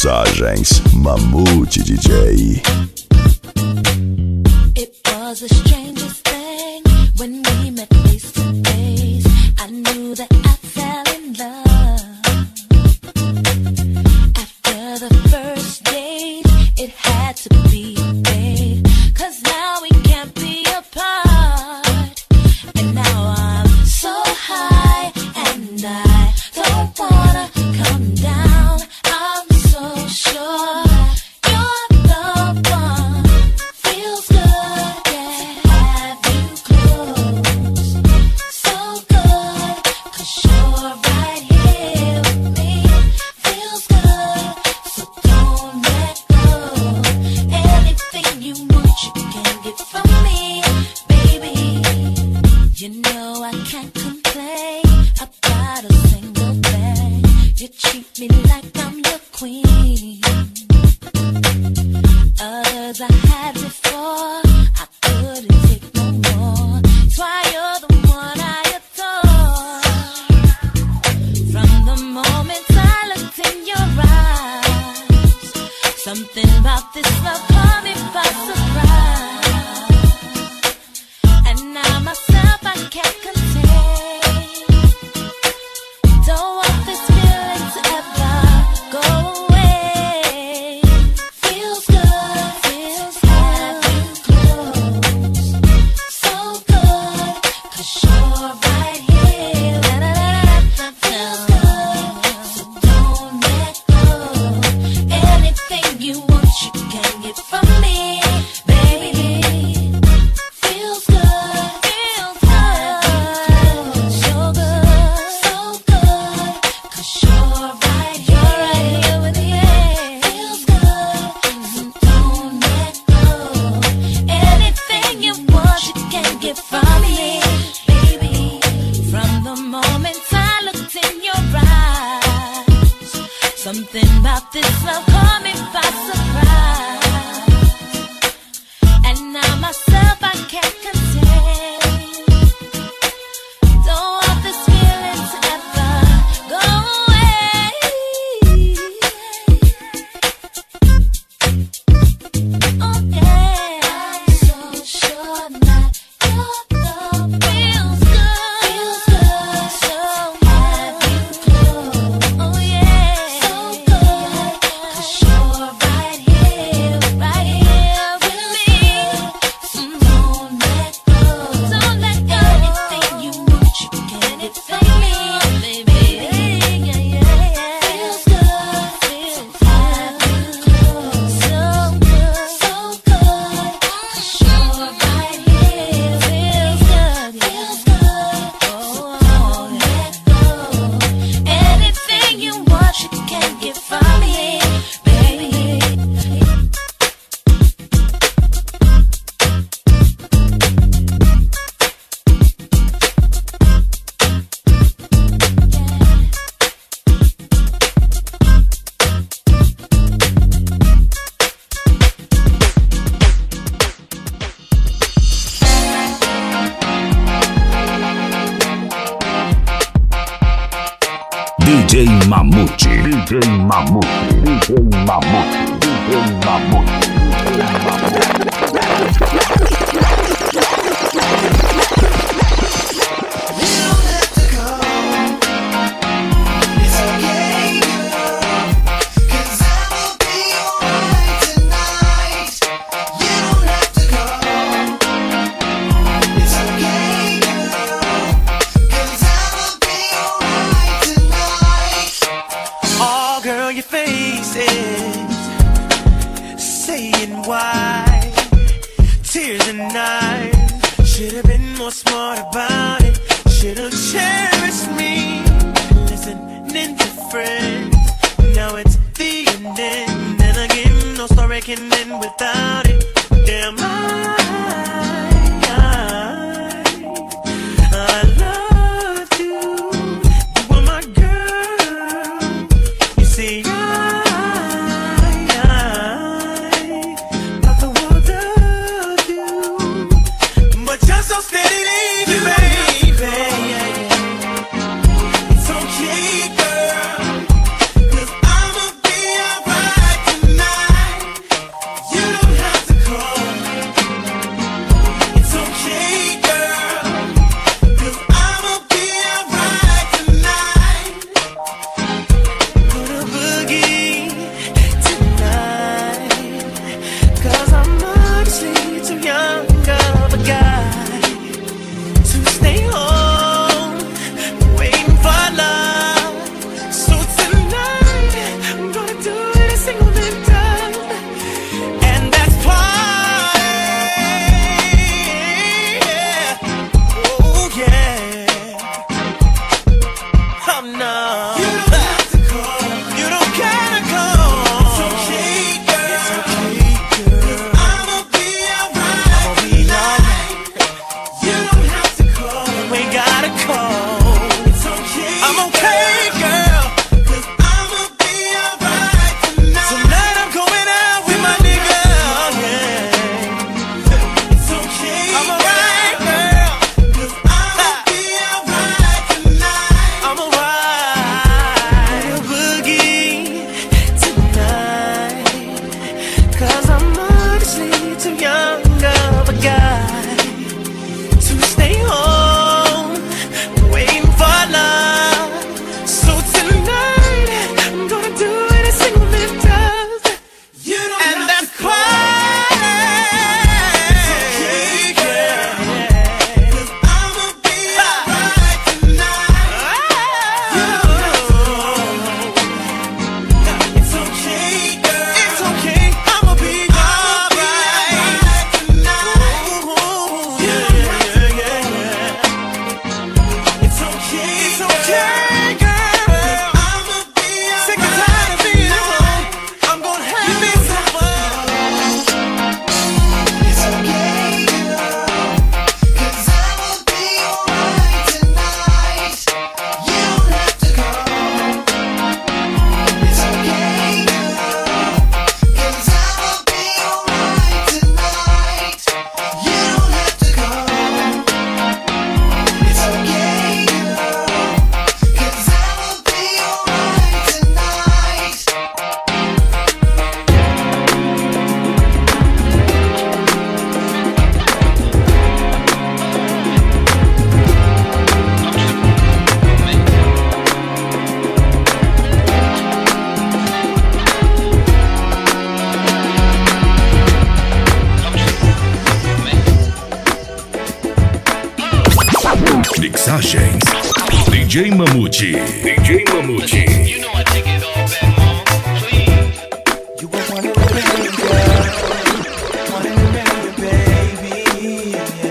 Mixagens Mamute DJ. It was the strangest thing when we met face to face. I knew that I fell in love. After the first date, it had to be made. 'Cause now we can't be apart. And now I'm so high and I don't wanna come down. I'm so sure you're the one. Feels good to have you close. So good, 'cause you're right here with me. Feels good, so don't let go. Anything you want, you can get from me, baby. You know I can't complain about a single thing. You treat me like I'm your queen. Others I had before, I couldn't take no more. That's why you're the one I adore. From the moment I looked in your eyes, something about this love caught me by surprise. And now myself I can't contain. Don't want this feeling to ever go away. Feels good to have you close. So good, 'cause you're right here. Feels good, so don't let go. Anything you want, you can get from me, baby. Feels good, so good, 'cause you're right here with me. Feels good, so don't let go. Anything you want, you can get from me, baby. From the moment I looked in your eyes, something about this love caught me by surprise. And now myself I can't contain. Don't want this feeling to ever go away. Oh yeah, I'm so sure that your love feels good, so have you close. Oh yeah, so good, 'cause you're right here with me. Don't let go. Anything you want, you can get from me, baby. Feels good, have you close. So good, 'cause you're right here. Feels good, don't let go. Anything you want, you can get from me, baby. DJ Mamute. DJ Mamute. DJ Mamute. DJ Mamute. Oh, girl, your face is saying why. Tears and knives. Should've been more smart about it. Should've cherished me. Listening to friends. Now it's the end. And again, no story can end without it. Damn, I loved you. You were my girl. You see, thought the world of you. But you're so steady, baby. DJ Mamute. DJ Mamute. You know I take it all back, mama. Please. You were one in a million, girl. One in a million, baby.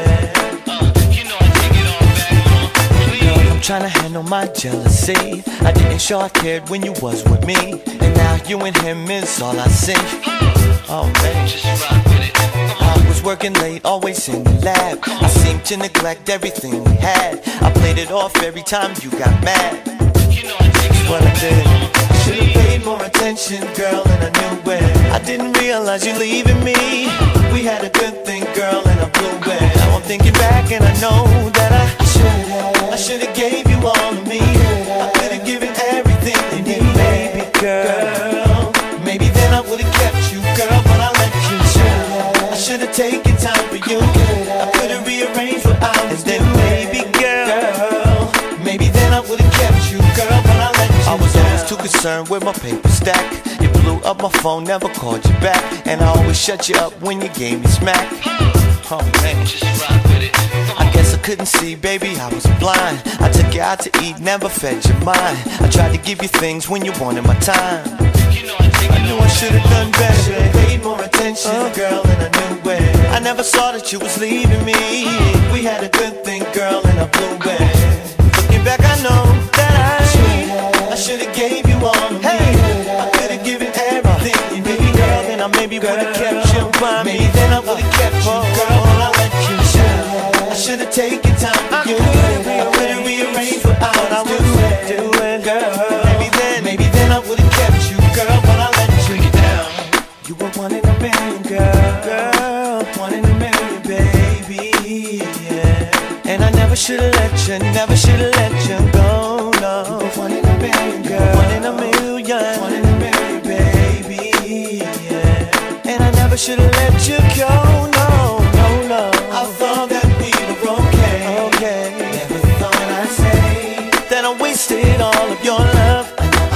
Yeah. You know I take it all back, mama. Please. Girl, I'm trying to handle my jealousy. I didn't show I cared when you was with me, and now you and him is all I see. Oh man, just rock with it. I was working late, always in the lab. I seemed to neglect everything we had. I played it off every time you got mad. You know I take it what I did. I should've paid more attention, girl, and I knew it. I didn't realize you leaving me. We had a good thing, girl, and I blew it. Now I'm thinking back and I know that I should've gave you all of me. I could've given everything you need, baby girl. Maybe then I would've kept you, girl, but I let you chill. I should've taken time for you. I could've rearranged what I was doing, baby girl. Maybe then I would've kept you, girl, but I let you. I was always too concerned with my paper stack. You blew up my phone, never called you back, and I always shut you up when you gave me smack. Oh man, just rock with it. I guess I couldn't see, baby, I was blind. I took you out to eat, never fed your mind. I tried to give you things when you wanted my time. I knew I should've done better, paid more attention, girl, and I knew it. I never saw that you was leaving me. We had a good thing, girl, and I blew it. Looking back, I know that I should've gave you all of me. I could've given everything you need, girl, then I maybe would've kept you by me. Maybe then I would've kept you, girl, and I let you chill. I should've taken time for you. I could've rearranged what I was doing, girl. Maybe then I would've kept you, girl, but I let you down. You were one in a million, girl. One in a million, baby, yeah. And I never should've let you, never should've let you go, no. You were one in a million, girl. One in a million. One in a million, baby, yeah. And I never should've let you go, no, no, no. I thought that we were okay. Never thought I'd say that I wasted all of your love.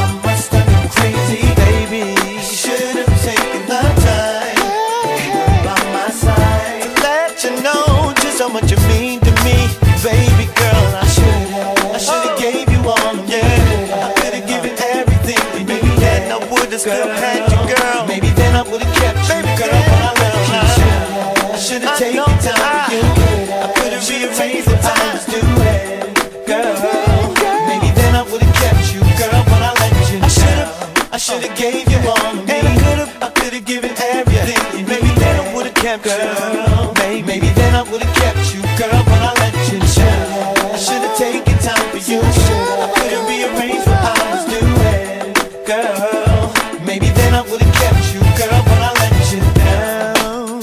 Crazy, baby. Should've taken the time by my side to let you know just how much you mean to me, baby girl. I should've gave you all of me. I could've given everything, and maybe then I would've still had you, girl. Maybe then I would've kept you, girl, but I let you. I should've taken time for you. I could've rearranged what I was doing, girl. Maybe then I would've kept you, girl, but I let you. I should've gave you all of me. I could've given everything. Maybe then I would've kept you. Maybe then I would've kept you, girl, but I let you chill. I should've taken time for you. I could've rearranged what I was doing, girl. Maybe then I would've kept you, girl, but I let you down.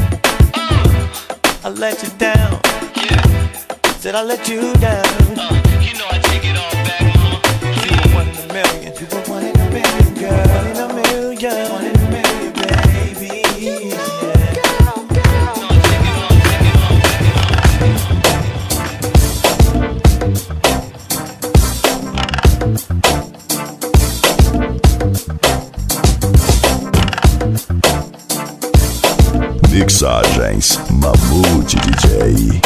I let you down. Said I let you down. You know I take it all back, mama. You were one in a million. You were one in a million, girl. One in a million. One in a million, baby. Yeah. No, take it all, take it all, Mixagens Mamute DJ.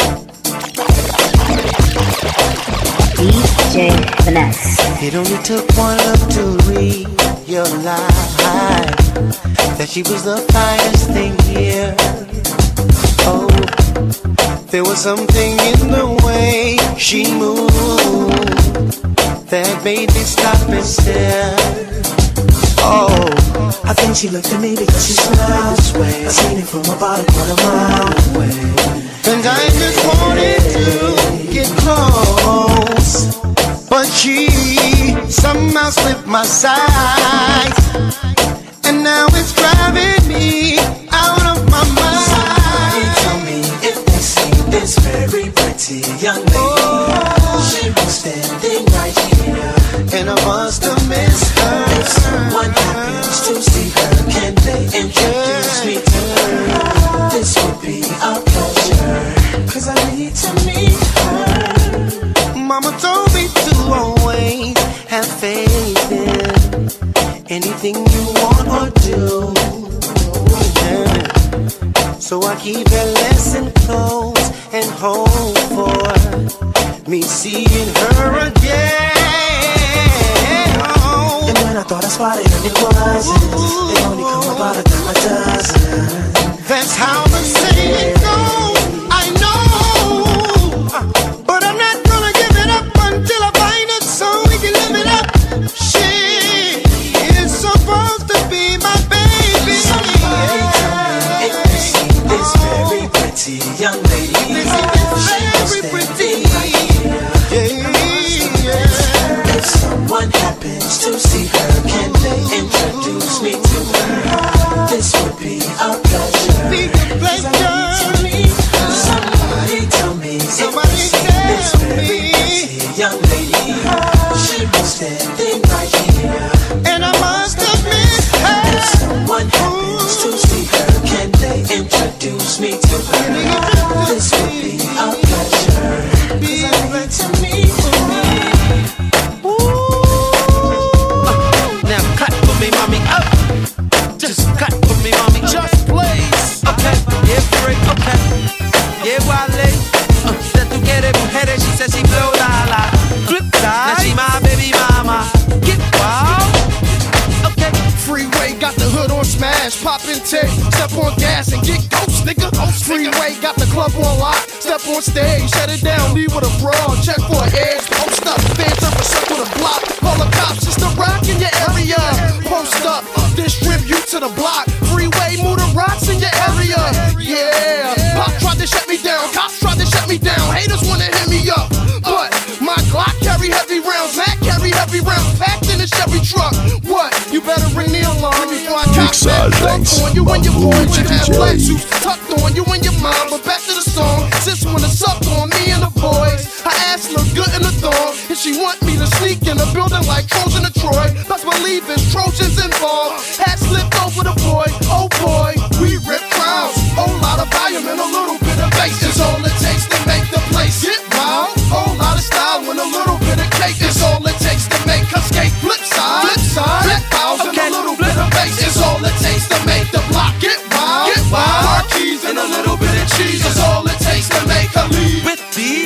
DJ Finesse. It only took one look to realize that she was the finest thing here. Oh, there was something in the way she moved that made me stop and stare. Oh, I think she looked at me because she smiled this way. I seen it from about a quarter mile away, and I just wanted to get close, but she somehow slipped my sight, and now it's driving me out of my mind. Somebody tell me if they see this very pretty young lady. She was standing right here, and I must have missed her. If someone happens to see her, can they introduce me to her? This would be a pleasure, 'cause I need to meet her. Mama told me to always have faith in anything you want or do. Yeah. So I keep that lesson close and hope for me seeing her again. And when I thought I spotted them, it wasn't. They only come about a dime a dozen. That's how the saying goes, I know. But I'm not gonna give it up until I find it so we can live it up. She is supposed to be my baby. Somebody tell me if you see this very pretty young lady. Very pretty. Yeah. If someone happens to see her, can they introduce me to her? This would be a pleasure. Be a pleasure. Somebody tell me if you see this very pretty young lady. She was standing right here, And I must admit, if someone happens to see her, can they introduce me to her? This would be a pleasure. be a pleasure. To me. Now clap for me, mommy. Up. Just clap for me, mommy. Just please. Okay. Yeah, free. Okay. Yeah, Wale. That tú quieres mujeres, she says she blow la la. Flip side. Now she my baby mama. Get wild. Okay. Freeway got the hood on smash, pop and take, step on gas and get ghost, nigga. Freeway got the club on lock, step on stage, shut it down, leave with a brawl, check for a edge, post up, fans up a circle the block, call the cops, it's the rock in your area. Post up, distribute to the block, freeway, move the rocks in your area. Yeah, pop tried to shut me down, cops tried to shut me down, haters wanna hit me up, but my Glock carry heavy rounds, Mac carry heavy rounds, packed in a Chevy truck. What? You better ring the alarm before I cop that. On you and your boys, you have black suits tucked on you and your mom. But back to the song, sis wanna suck on me and the boys. Her ass look good in the thong, and she want me to sneak in the building like Trojan to Troy. Best believe it's Trojans involved. Hat slipped over the boy, oh boy, we rip crowds. Whole lot of volume and a little bit of bass is all it takes to make the place get wild. Whole lot of style and a little bit of cake is all it takes to make her skate. Flip side, black files and a little bit of bass is all it takes to make the block get wild. Car keys and a little bit of cheese is all it takes to make her leave. With these,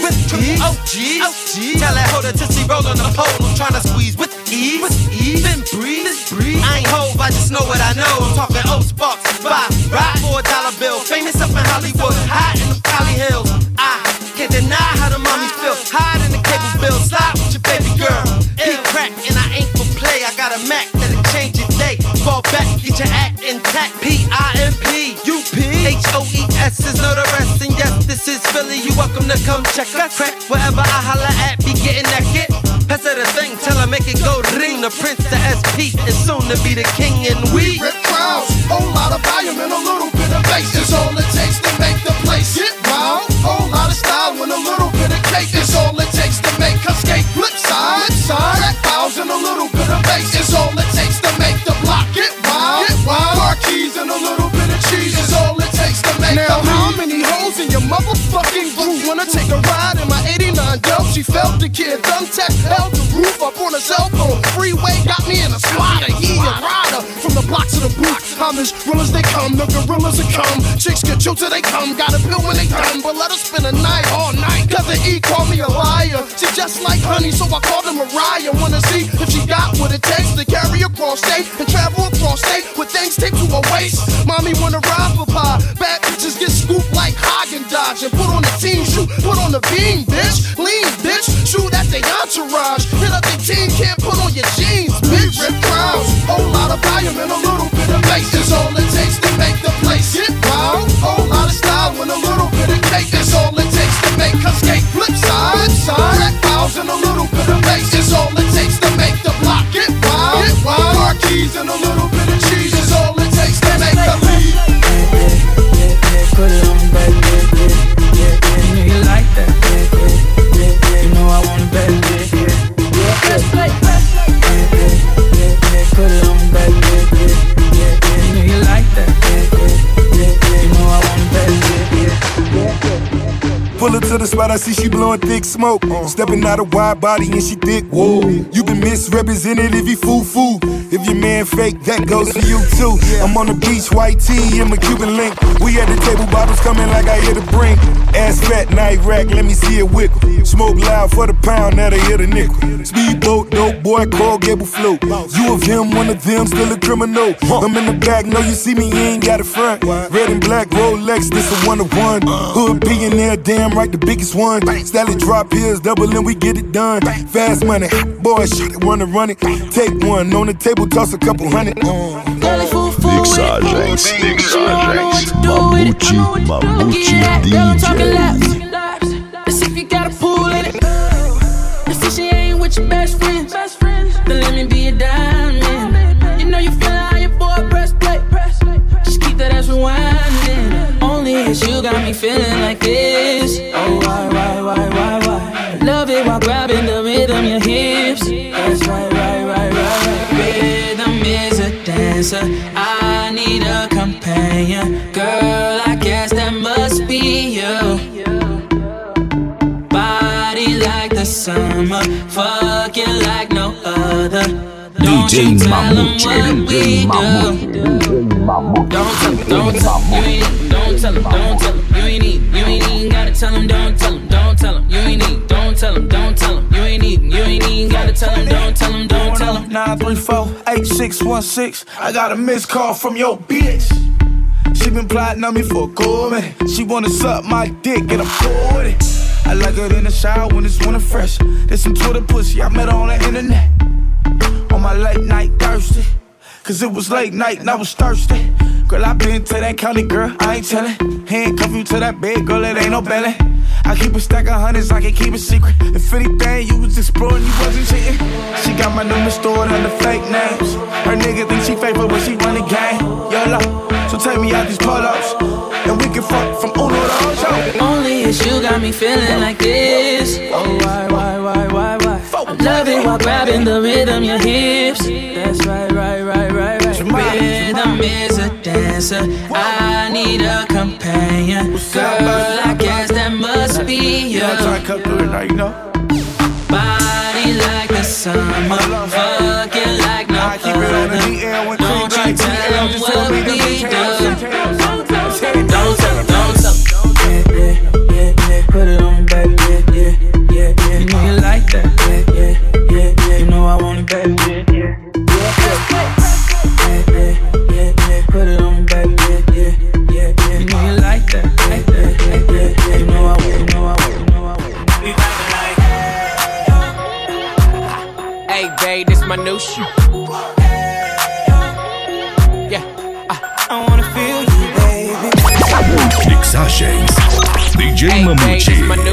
OGs. Tell that hoe to Tootsie roll on the pole. I'm trying to squeeze with ease. Then breathe. I ain't hove, I just know what I know. I'm talking old sparks, five, ride for $1 bill. Famous up in Hollywood, high in the Cali Hills. I can't deny how the mommies feel. Hide in the cable bill, slide with your baby girl. Big crack and I ain't for play. I got a Mac that'll change your day. Fall back, get your act intact. PIMP, UP, HOES is no the rest. And yes, this is Philly. You welcome to come check us. Crack wherever I holla at, be getting that get. Pass her the thing, tell her make it go ring. The Prince, the SP, and soon to be the king. And we rip crowds, whole lot of volume and a little bit of bass is all it takes to make the place get wild. Whole lot of style and a little bit of cake is all it takes to make her skate. Flip side, black files and a little bit of bass is all it takes to make the block get wild. Car keys and a little bit of cheese is all it takes to make her leave. Now how many hoes in your motherfucking group wanna take a ride in my 89 Dell? She felt the kid, thumbtack held the roof up on a cell phone. Freeway got me in a slider, he a rider. From the block to the booth, I'm as real as they come, the gorillas that come. Chicks get chilled till they come, got a pill when they done. But let her spend a night, all night. Cousin E called me a liar. She just like honey, so I called her Mariah. Wanna see if she got what it takes to carry across state and travel across state with things taped to her waist. Mommy wanna ride for pie, bad bitches get scooped like Haagen-Dazs and put on the team shoe, put on the beam, bitch. Lean, bitch, shoot at the entourage. Hit up the team, can't put on your jeans, bitch. Rip crowds, whole lot of volume and a little bit of bass is all it takes to make the place get wild. Whole lot of style and a little bit of cake is all it takes to make her skate. Flip side, black files and a little bit of bass is all it takes to make the block get wild. Car keys and a little bit of cheese is all it takes to make her leave. Put it on, baby. You know you like that. You know I want it, baby. Put it on, baby. You know you like that. You know I want it, baby. Pull her to the spot, I see she blowing thick smoke. Stepping out a wide body and she thick, whoa. You been misrepresented if you fool. If your man fake, that goes for you too. I'm on the beach, white tee and my Cuban link. We at the table, bottles coming like I hit a brink. Ass fat, night rack, let me see it wiggle. Smoke loud for the pound, now they hit a nickel. Speedboat, dope boy, Coral Gable float. You of him, one of them, still a criminal. I'm in the back, know you see me, you ain't got a front. Red and black Rolex, this a one-of-one. Hood billionaire, damn right, the biggest one. Style it, drop hills, double and we get it done. Fast money, hot boy, shot it, wanna run it. Take one, on the table, toss a couple hundred. Mixagens, Mamute DJ. Let's see if you got a pool in it. Let's see she ain't with your best friends. Then let me be your diamond. You know you feel how your boy press play. Just keep that ass rewinding. Only it's you got me feeling like this. Oh, why? Love it while grabbing the rhythm, your hips. That's right. Rhythm is a dancer. I need a companion. Girl, I guess that must be you. Body like the summer, fucking like no other. Don't you tell 'em what we do. Don't tell 'em, you ain't even gotta tell 'em, don't tell 'em, you ain't even, don't tell 'em, you ain't even gotta tell 'em, don't tell 'em. 934-8616. I got a missed call from your bitch. She been plotting on me for a cool minute. She wanna suck my dick and I'm cool with it. I like her in the shower when it's winter fresh. There's some Twitter pussy, I met her on the internet. On my late night thirsty, cause it was late night and I was thirsty. Girl, I been to that county, girl, I ain't tellin'. Handcuff you to that bed, girl, it ain't no belly. I keep a stack of hundreds, I can keep it secret. If anything, you was exploring, you wasn't cheating. She got my number stored under fake names. Her nigga think she faithful when she run the game. YOLO, so take me out these pull-ups, and we can fuck from Uno to Ocho. Only it's you got me feeling like this. Oh, why? I love it while grabbing the rhythm, your hips. That's right. Rhythm is a dancer. I need a companion. Girl, I guess that must be you. Body like the summer, fucking like no other. Don't you tell 'em what we do. Don't tell 'em. Yeah. Put it on, baby. Yeah. You know you like that. Yeah. You know I want it, baby. Yeah. Put it on, baby. Yeah. You know you like that. Yeah. You know I want it. We vibing like, hey, babe, this my new shit. Yeah. I wanna feel you, baby. Mixagens, DJ Mamute.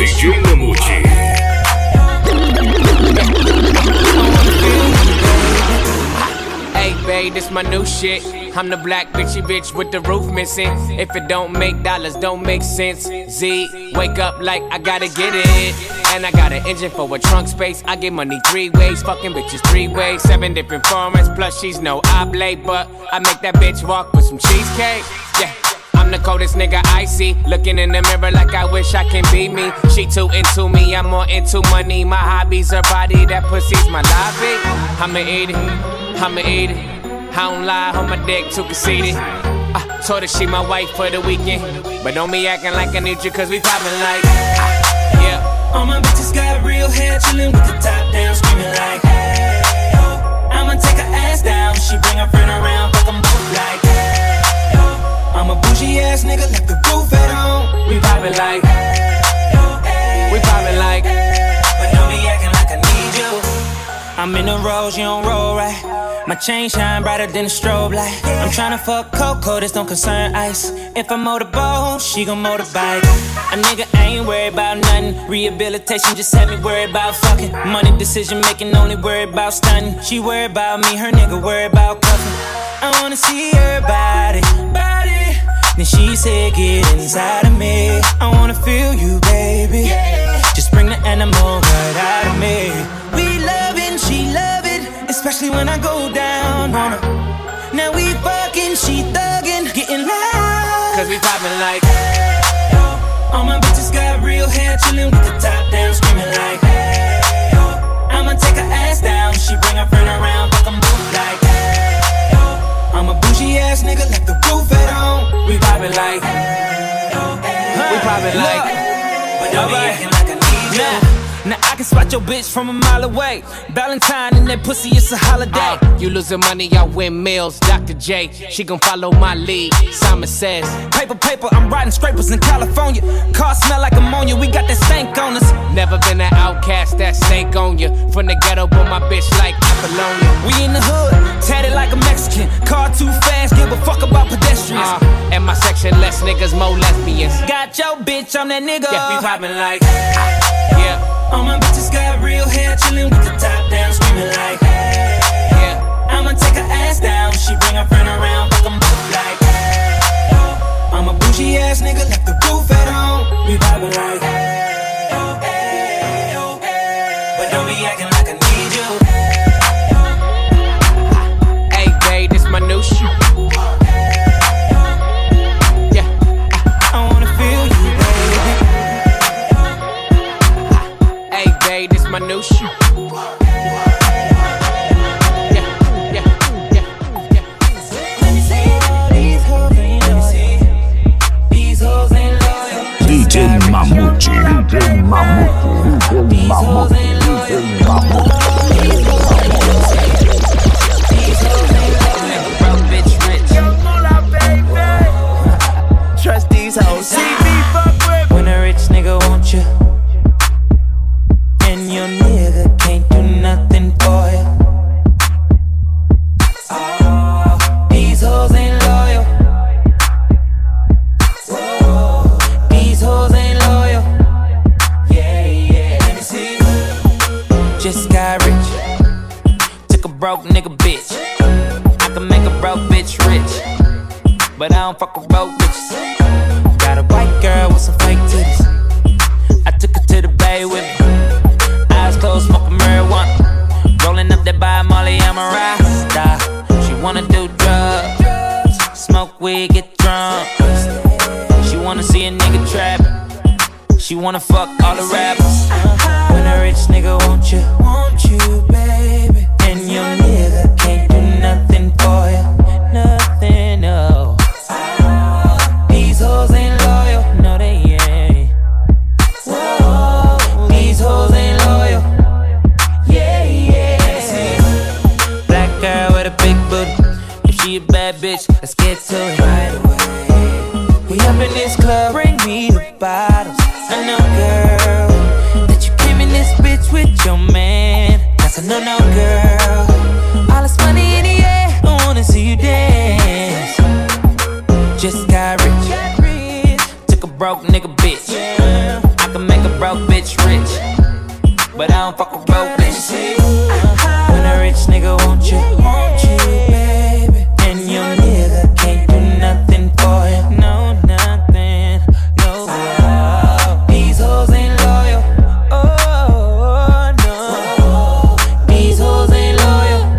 Hey, babe, this my new shit. I'm the black bitch with the roof missing. If it don't make dollars, don't make sense. Z, wake up like I gotta get it. And I got an engine for a trunk space. I get money 3 ways, fucking bitches 3 ways. 7 different formats, plus she's no oblate. But I make that bitch walk with some cheesecake. Yeah. I'm the coldest nigga I see. Looking in the mirror like I wish I can be me. She too into me, I'm more into money. My hobby's her body, that pussy's my lobby. I'ma eat it. I don't lie, on my dick, too conceited. Told her she my wife for the weekend. But don't be acting like I need you, cause we poppin' like, yeah. All my bitches got real hair, chillin' with the top down, screaming like, hey, oh. I'ma take her ass down, she bring her friend around, fuck them both like, hey, oh. I'm a bougie ass nigga, left the roof at home. We poppin' like, hey, oh, hey, we poppin' like, hey, but don't be acting like I need you. I'm in the rolls, you don't roll right. My chain shine brighter than a strobe light. I'm tryna fuck Coco, this don't concern ice. If I motorboat, she gon' motorbike. A nigga ain't worried about nothing. Rehabilitation just had me worried about fucking. Money decision making, only worried about stunning. She worried about me, her nigga worried about cuffing. I wanna see her body. Then she said, get inside of me. I wanna feel you, baby. Just bring the animal right out of me. We loving, she love it, especially when I go down on her. Now we fucking, she thuggin', getting loud. Cause we poppin' like, hey, oh. All my bitches got real hair, chillin' with the top down, screaming like, hey, oh. I'ma take her ass down, she bring her friend around, fuck them both like, hey. poppin' like. But don't be acting like I need you. Now I can spot your bitch from a mile away. Valentine and that pussy, it's a holiday. You losing money, I win meals. Dr. J, she gon' follow my lead. Simon says, paper, I'm riding scrapers in California. Car smell like ammonia, we got that stank on us. Never been an outcast, that stank on you. From the ghetto, but my bitch like Apollonia. We in the hood, tatted like a Mexican. Car too fast, give a fuck about pedestrians. And my section, less niggas, more lesbians. Got your bitch, I'm that nigga. Yeah, we poppin' like, yeah. All my bitches got real hair, chillin' with the top down, screaming like, hey. Yeah. I'ma take her ass down, she bring her friend around, fuck 'em both like, hey. I'm a bougie ass nigga, left the roof at home. We vibing like, hey, oh, hey, oh, hey. But don't be acting like I need you. Hey, babe, this my new shoe. Yeah. I wanna feel you, baby. Hey, babe, this my new shoe. DJ Mamute, DJ Mamute, DJ Mamute, DJ Mamute. Broke bitch rich. Trust these hoes. See me fuck with. When a rich nigga want you, and your nigga can't do nothing for you. Oh, these hoes ain't loyal. Whoa, these hoes ain't loyal. Yeah, yeah. Let me see. Just got rich. Took a broke nigga bitch. I can make a broke bitch rich, but I don't fuck with broke bitches. Got a white girl with some fake titties. I took her to the bay with me. Eyes closed, smoking marijuana. Rolling up that by Molly, I'm a rasta. She wanna do drugs, smoke weed, get drunk. She wanna see a nigga trapping. She wanna fuck all the rappers. When a rich nigga want you, baby. And your nigga can't do nothing for you. Nothing, no. These hoes ain't loyal, no they ain't. Whoa, these hoes ain't loyal. Yeah, yeah. Black girl with a big booty. If she a bad bitch, let's get to it right away. We up in this club, bring me the bottles. I know, girl, that you came in this bitch with your man. That's a no-no, girl. All this money in the air, I wanna see you dance. Just got rich. Took a broke nigga bitch. I can make a broke bitch rich, but I don't fuck with broke bitches. When a rich nigga want you, baby. And your nigga can't do nothing for you. No, nothing, no. These hoes ain't loyal. Oh, no. These hoes ain't loyal.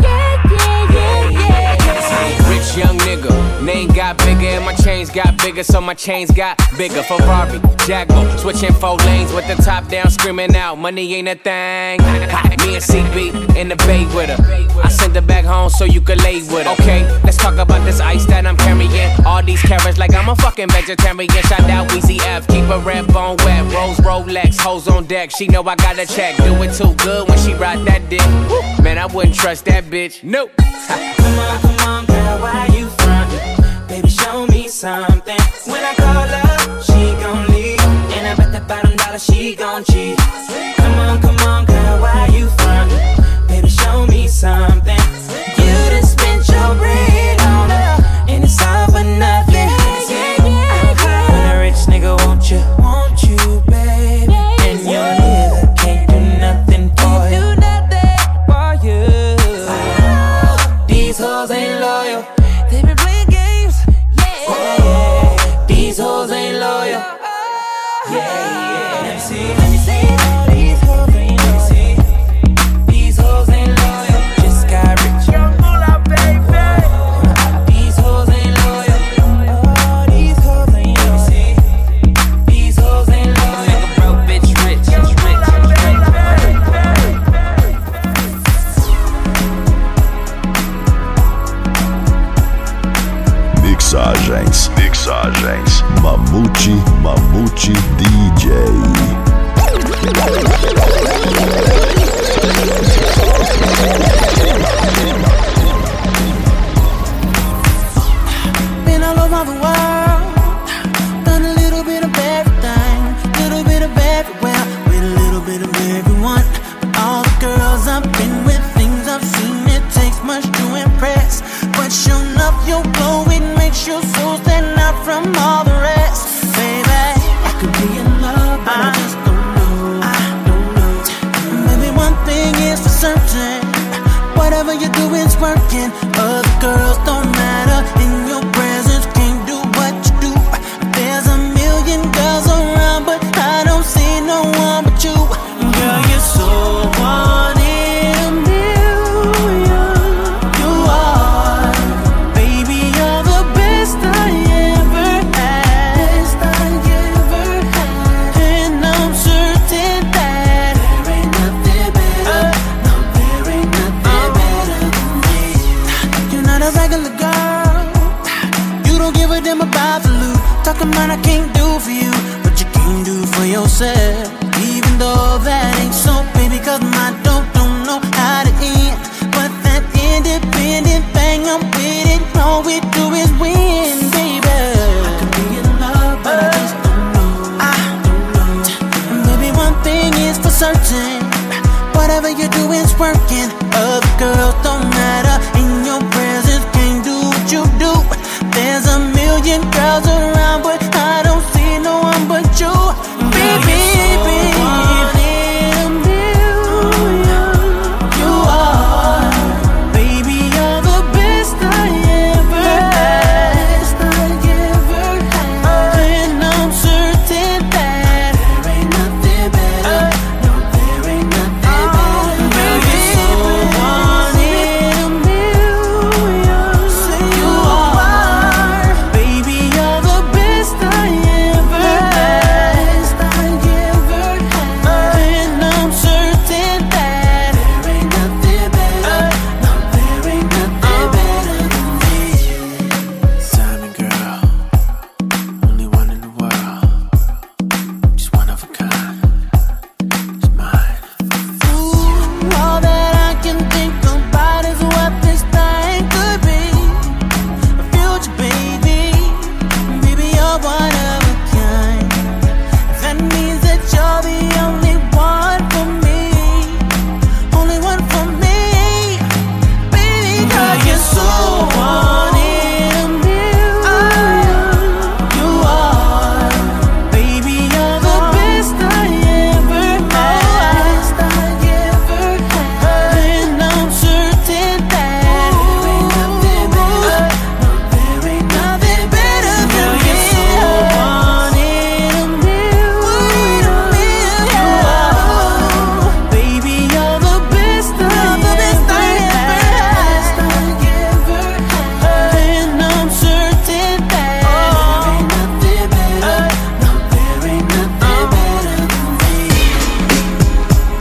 Rich young nigga, name got bigger and my chains got bigger, so my chains got bigger. Ferrari, Jaguar, switching 4 lanes with the top down, screaming out, money ain't a thing. Me and CB in the bay with her. I sent her back home so you could lay with her. Okay, let's talk about this ice that I'm carrying. All these carrots like I'm a fucking vegetarian. Shout out Weezy F, keep a red bone wet. Rose Rolex, hoes on deck. She know I got a check. Do it too good when she ride that dick. Man, I wouldn't trust that bitch. Nope. Come on, girl, why you frontin'? Baby, show me something. When I call her, she gon' leave. And I bet that bottom dollar she gon' cheat. Come on, girl, why you frontin'? Baby, show me something. You done spent your bread on her, and it's all for nothing. When a rich nigga want you, baby. And your nigga can't do nothing for you. These hoes ain't loyal. They been playing games. Yeah. These hoes ain't loyal. Yeah. Let me see. These hoes ain't loyal. These hoes ain't loyal. Just got rich. These hoes ain't loyal. Oh, these hoes ain't loyal. These hoes ain't loyal. Make a broke bitch rich. Mixagens Mamute DJ. Been all over the world, done a little bit of everything, little bit of everywhere, with a little bit of everyone. But all the girls I've been with, things I've seen, it takes much to impress. But sure enough, your glow, it makes your soul stand out from all the rest. Baby, I could be in love, but I just don't know. I don't know. Maybe one thing is for certain, whatever you do is working. Other girls don't matter, in your presence can't do what you do. There's a million girls around, but I don't see no one but you. Girl, you're so one in a million. You are, baby, you're the best I ever had. Best I ever had. And I'm certain that there ain't nothing better. No, there ain't nothing better than me. You're not a regular girl. You don't give a damn about the loot. Talking about I can't do for you, but you can do for yourself. Even though that ain't so, baby, cause my dope don't know how to end. But that independent thing, I'm with it. All we do is win, baby. I could be in love, but I just don't know. I don't know. And maybe one thing is for certain, whatever you do is working. Other girls don't matter, in your presence can't do what you do. There's a million girls around, but I don't see no one but you. Baby, you are, baby, you're the best I ever had. Best I ever had. And I'm certain that there ain't nothing better. No, there ain't nothing better. Baby, you're so one in a million. You are, baby, you're the best I ever had. Best I ever had. And I'm certain that there ain't nothing better. No, there ain't nothing better than me. Simon girl, only one in the world, just one of a kind. It's mine. Ooh, all that I can think about is what this thing could be. A future baby, baby, you're one of a kind. That means that you're the only one for me, only one for me. Baby, girl, you're so one in a million. You are, baby, you're the best I ever had. Best I ever had. And I'm certain that there ain't nothing better. No, there ain't nothing better than you. You're so one in a million. You are, baby, you're the best I ever had. Best I ever had. And I'm certain that there ain't nothing better. No, there ain't nothing better than me.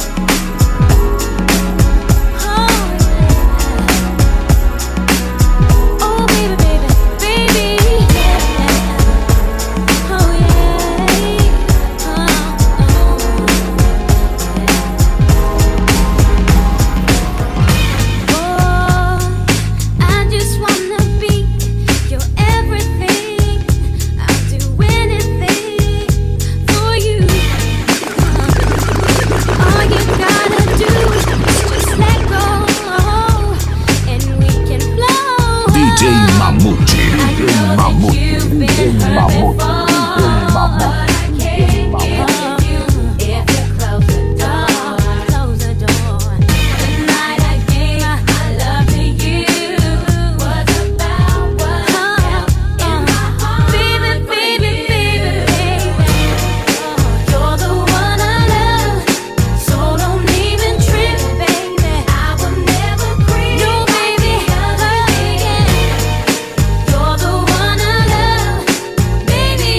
Oh, baby, baby, baby, yeah. Oh, yeah. Oh, I just wanna be your everything. I'll do anything for you. All you gotta do is just let go, and we can flow. DJ Mamute. I know that you've been hurt before, but I can't give you if you close the door. Close the door. The night I gave my love to you was about what felt in my heart. Baby, baby, baby, baby, you're the one I love, so don't even trip, baby. I will never creep. No, baby, again. You're the one I love, baby.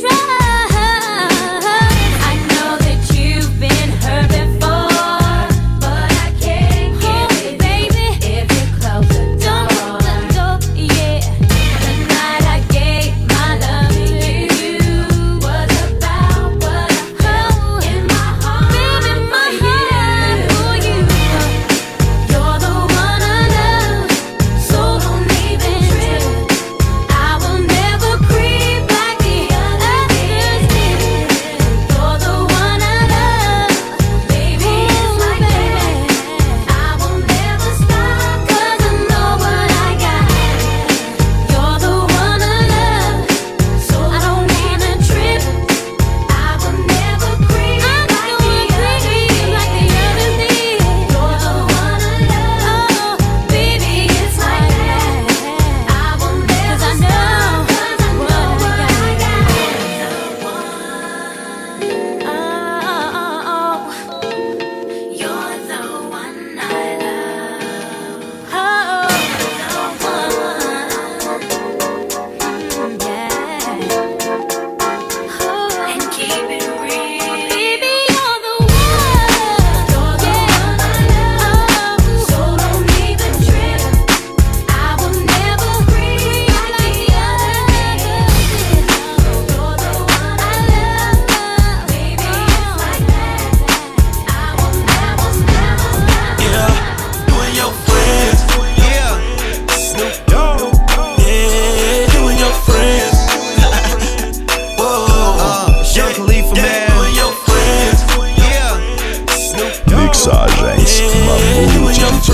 Mixagens Mamute DJ.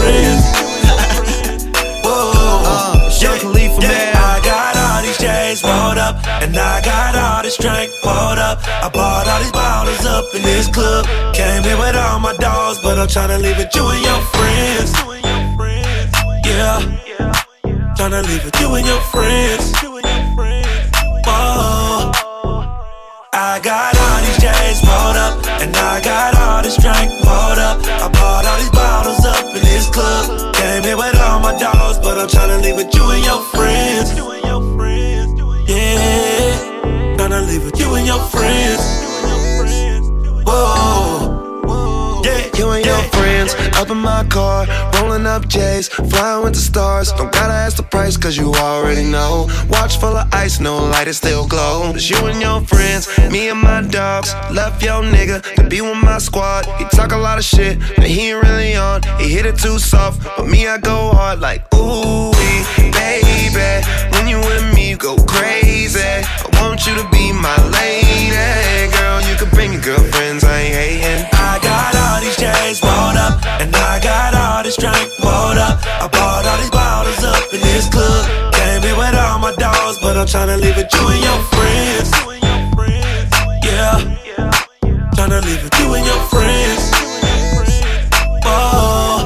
I got all these chains rolled up, and I got all this drink poured up. I bought all these bottles up in this club. Came here with all my dogs, but I'm tryna leave with you and your friends. Yeah, tryna leave with you and your friends. Oh, I got all these chains rolled up, and I got all this drink poured up. I bought all these bottles up in this club. Came here with all my dogs, but I'm tryna leave with you and your friends. Yeah, tryna leave with you and your friends. Whoa, yeah, you and your friends up in my car, rolling up J's, flying with the stars. Don't gotta ask the price, cause you already know. Watch full of ice, no light, it still glow. It's you and your friends, me and my dogs. Left your nigga to be with my squad. He talk a lot of shit, but he ain't really on. He hit it too soft, but me I go hard like ooh-wee, baby. When you with me, you go crazy. I want you to be my lady. Girl, you can bring your girlfriends, I ain't hating. I got all these chains rolled up, and I got all this drink poured up. I bought all these bottles up in this club. Came here with all my dogs, but I'm tryna leave with you and your friends. Yeah, tryna leave with you and your friends. Oh,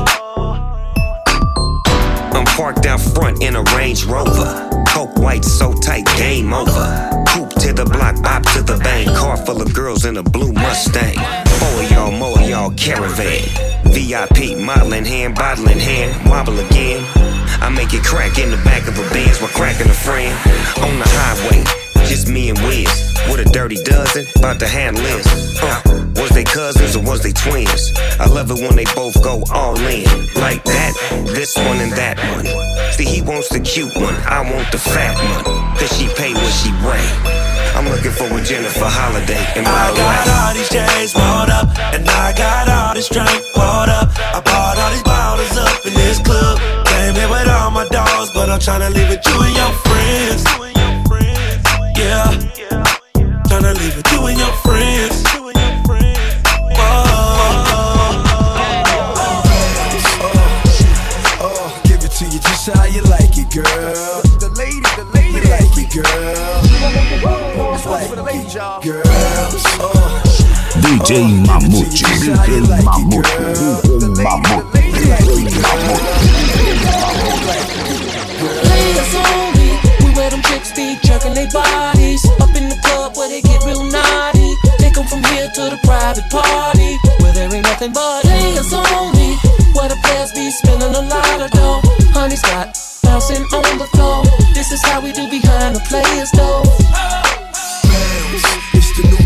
I'm parked out front in a Range Rover. Coke white so tight, game over. Coupe to the block, bop to the bank. Car full of girls in a blue Mustang. 4 of y'all, more of y'all caravan. VIP, model in hand, bottle in hand. Wobble again. I make it crack in the back of a Benz while cracking a friend. On the highway, just me and Wiz. With a dirty dozen, about to handle this. Was they cousins or was they twins? I love it when they both go all in. Like that, this one and that one. See, he wants the cute one, I want the fat one. Cause she pay what she weigh. I'm looking for a Jennifer Holiday in my life. I got all these chains rolled up, and I got all this drink poured up. I bought all these bottles up in this club. Came here with all my dogs, but I'm tryna leave with you and your friends. Yeah, tryna leave with you and your friends. Give it to you just how you like it, girl. The lady, you like it, girl. Like it, girl. DJ Mamute, DJ Mamute, DJ Mamute. Players only, we where them chicks be jerking their bodies. Up in the club where they get real naughty. They come from here to the private party, where there ain't nothing but players only. Where the players be spending a lot of dough. Honey's got bouncing on the floor. This is how we do behind the players though.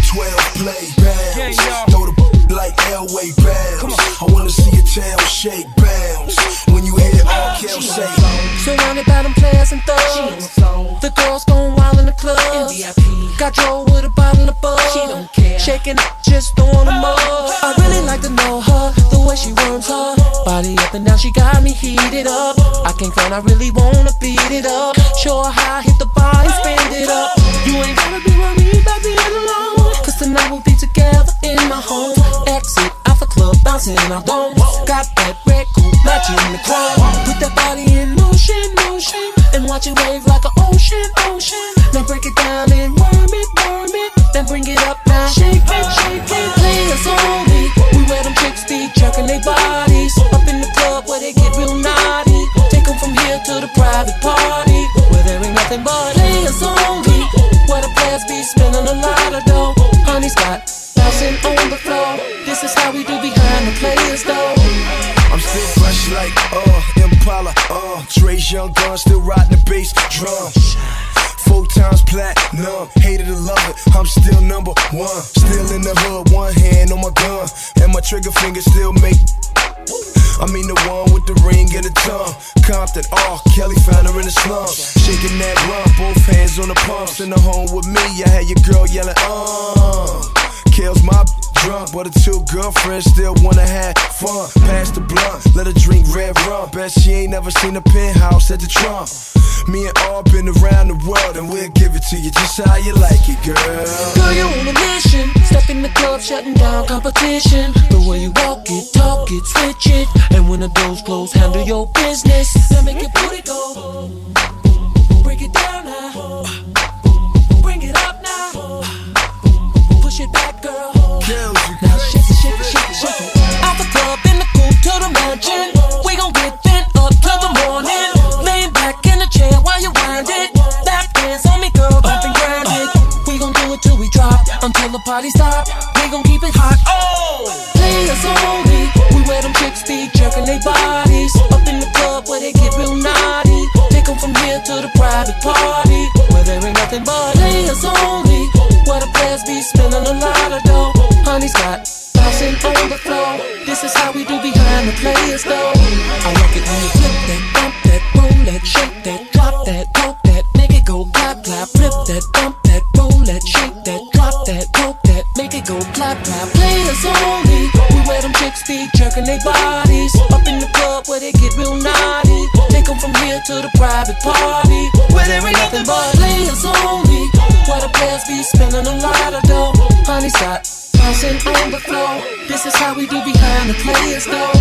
12 play bounce. Throw the like Elway bounce. I wanna see your tail shake bounce. When you hear all Kel say, surrounded by them players and thugs. The girls going wild in the club. Got Joe with a bottle of buzz. She don't care. Shaking it, just throwing them up. I really like to know her, the way she worms her body up and down. She got me heated up. I can't front, I really wanna beat it up. Show her how I hit the bar and spend it up. You ain't gotta be worried about being alone, cause tonight we'll be together in my home. Exit out the club, bouncing our dome. Got that red coupe matching the chrome. Put that body in motion, motion, and watch it wave like an ocean, ocean. Now break it down and worm it, then bring it up now. Shake it, shake it. Players only. We wear them chicks be jerking their bodies up in the club where they get real naughty. Take them from here to the private party where there ain't nothing but players only. Where the players be spending a lot of dough. Honey's got bouncing on the floor. This is how we do behind the players though. I'm still fresh like Impala, Dre's young gun, still riding the bass drum. 4 times platinum, hated to love it, I'm still number one. Still in the hood, one hand on my gun, and my trigger finger still make. I mean the one with the ring and the tongue. Compton, Kelly found her in the slums. Shaking that rump, both hands on the pumps. In the home with me, I had your girl yelling, Kel's my drunk, but her 2 girlfriends still wanna have fun. Pass the blunt, let her drink red rum. Bet she ain't never seen a penthouse at the Trump. Me and all been around the world, and we'll give it to you just how you like it, girl. Girl, you on a mission. Step in the club, shutting down competition. The way you walk it, talk it, switch it, and when the doors close, handle your business. Now make your booty go. Break it down now. Bring it up now. Push it back, girl. Now shake it, shake it, shake it, shake it. Out the club, in the coupe to the mansion. We gon' get bent up till the morning. Laying back in the chair while you wind it. Lap dance on me, girl, bump and grind it. We gon' do it till we drop, until the party stop. We gon' keep it hot. Players only. We wear them chicks be jerking their bodies up in the club where they get real naughty. Take them from here to the private party where there ain't nothing but players only. Where the players be spending a lot of dough. Honey's got bouncing on the floor. This is how we do behind the players though. I like it when you flip that, bump that, roll that, shake that, drop that, poke that, make it go clap, clap, flip that, bump that, roll that, shake that, drop that, poke that, make it go clap, clap. Players only. We wear them chicks be jerking their bodies up in the club where they get real naughty. Take them from here to the private party where there ain't nothing but players only. Where the players be spending a lot of dough. Honey's got bouncing on the floor. This is how we do behind the players though.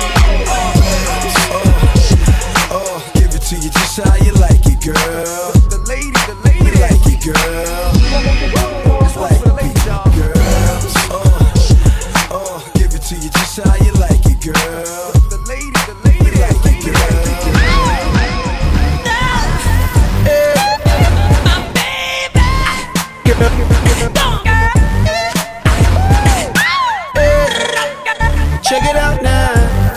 Give it to you just how you like it, girl. The lady, we like it, girl. It's like it, girl. Give it to you just how you like it, girl. The lady, we like it, girl. Check it out now.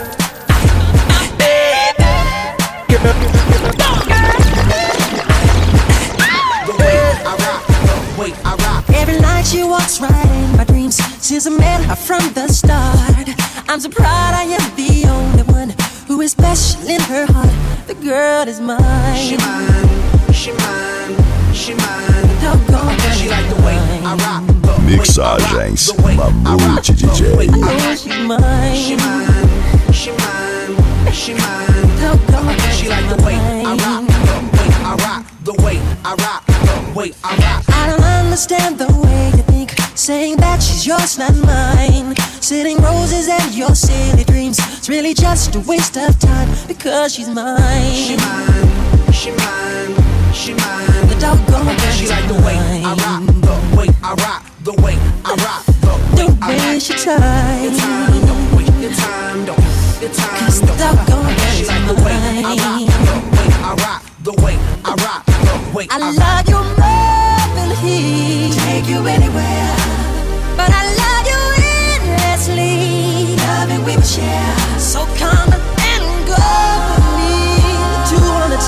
Every night she walks right in my dreams. Since I met her from the start, I'm so proud I am the only one who is special in her heart. The girl is mine. She mine, she mine, she mine. She like the way I rock. Mixagens Mamute DJ. She mine. She mine, she mine, she mine. She like the way I rock, the way I rock, the way I rock, the way I rock. I don't understand the way you think, saying that she's yours, not mine. Sitting roses and your silly dreams, it's really just a waste of time because she's mine. She mine, she mine, she mine. The doggone she like the way I rock, the way I rock, the way I rock, the way I rock. Waste your time. Your time, don't waste your time, don't waste your time, don't. She like the way I rock, the way I rock, the way I rock, the way I rock. I love your love and heat, take you anywhere, but I love you endlessly. Loving we would share, so come and go with me to on the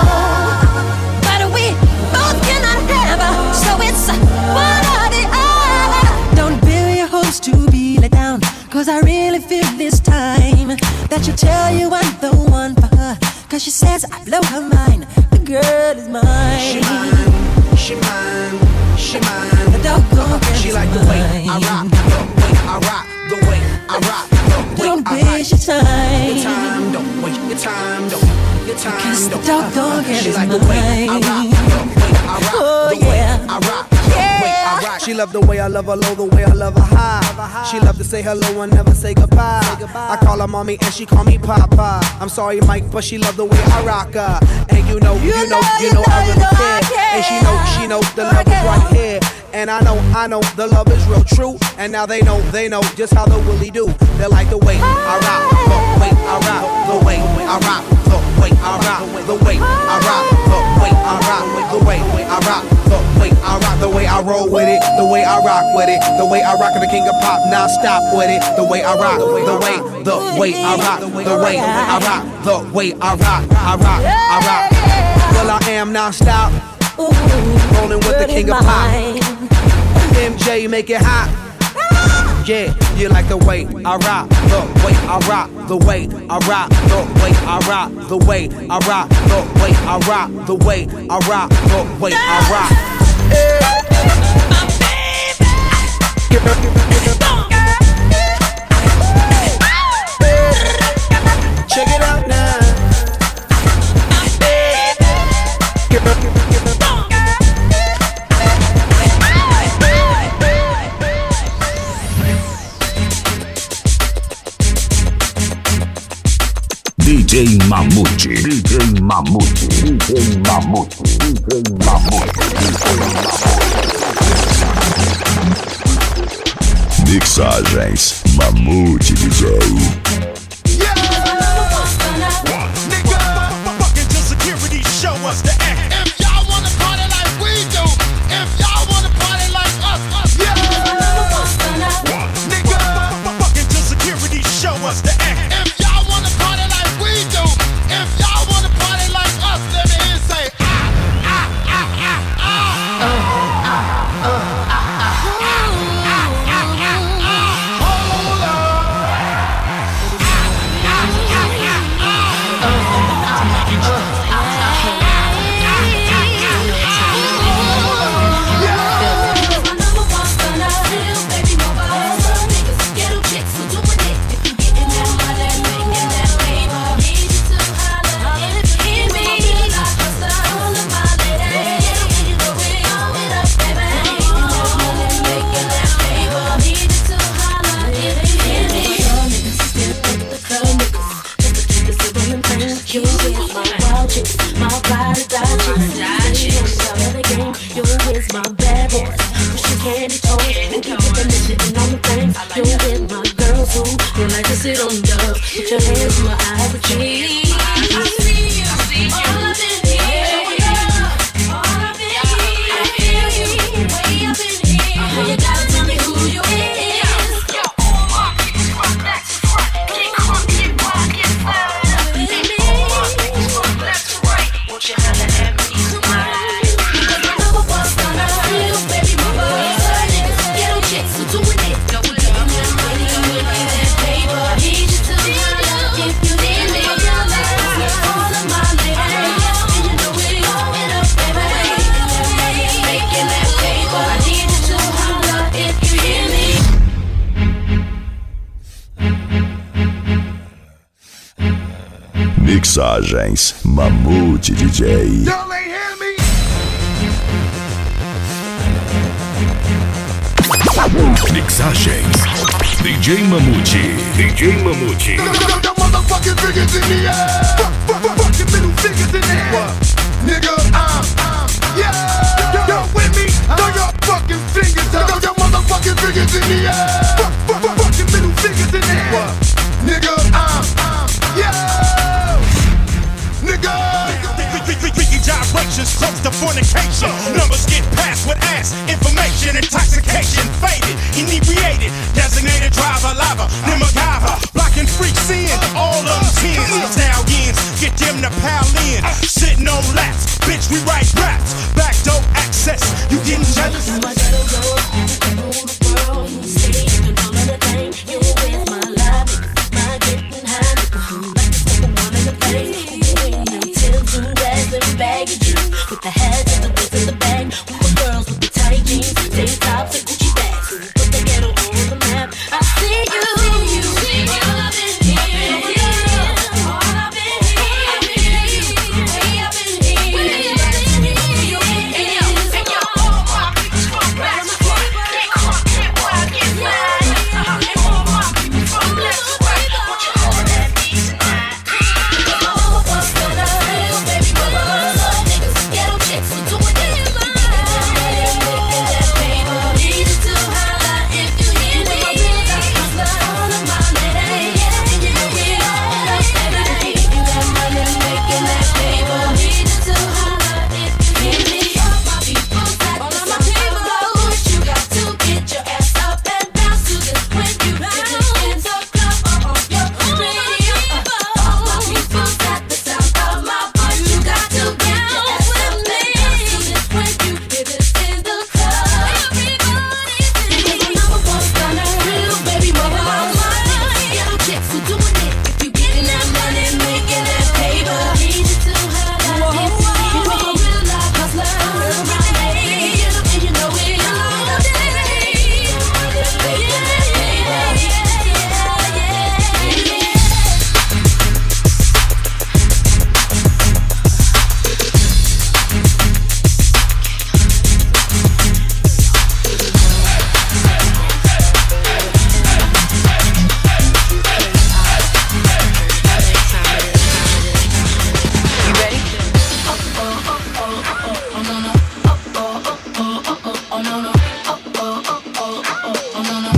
town. But we both cannot have her, so it's one or the other. 'cause I really feel this time that she'll tell you I'm the one for her. 'Cause she says I blow her mind. The girl is mine. She mine, she mine, she mine. The doggone girl she is like the way I rock, the way I rock, the way I rock, the way don't I rock. waste your time. Your time, don't waste your time, don't waste your time. Because the don't doggone girl she is like mine. the way I rock, the way I rock, Oh, the way yeah. I rock, the way I rock. She love the way I love her low, the way I love her high. She love to say hello and never say goodbye. I call her mommy and she call me papa. I'm sorry, Mike, but she love the way I rock her. And you know I really care. And she know the love is right here. And I know the love is real true. And now they know just how the Willie do. They like the way I rock, the way I rock, the way I rock, the way I rock, the way I rock, the way I rock, the way I rock, the way I rock, the way I roll with it, the way I rock with it, the way I rock the king of pop, now stop with it, the way I rock, the way I rock, the way I rock, the way I rock. Well, I am now stop. Rolling with the king of pop. MJ, make it hot. Yeah, you like the way I rock, the way I rock, the way I rock, the way I rock, the way I rock, the way I rock, the way I rock, the way I rock. Check it out now. DJ Mamute, DJ Mamute, DJ Mamute, DJ Mamute, Mixagens Mamute DJ. Show us the act. If y'all wanna party like we do, if y'all wanna party like us, yeah. Nigga, fucking to security, show us the act. If y'all wanna party like we do, if y'all wanna party like us, let me hear say sit on dub, put your hands in my ivory tree. I see you, all up in here, all up in here, I feel you, way up in here. You gotta tell me who you is. Yo, that's right, get crunk, get wild, get loud. That's right, won't you holla at me tonight? Because my number one's gonna feel, baby, mama. Niggas, ghetto chicks who doing it. Mixagens Mamute DJ. Y'all ain't hear me? Mixagens DJ Mamute. DJ Mamute. Got motherfucking fingers in the air. Fucking middle fingers in the air. Nigga, yeah. Yo, with me, throw your fucking fingers up. Got motherfucking fingers in the air. Fucking middle fingers in the air. Nigga, yeah. Nigga. Gyrations close to fornication. Numbers get passed with ass. Information, intoxication, faded, inebriated. Designated driver, lava, MacGyver. Blocking freaks in, all them tens. Stallions, get them to pal in. Sitting on laps, bitch, we write raps. Backdoor access, you getting jealous? You with my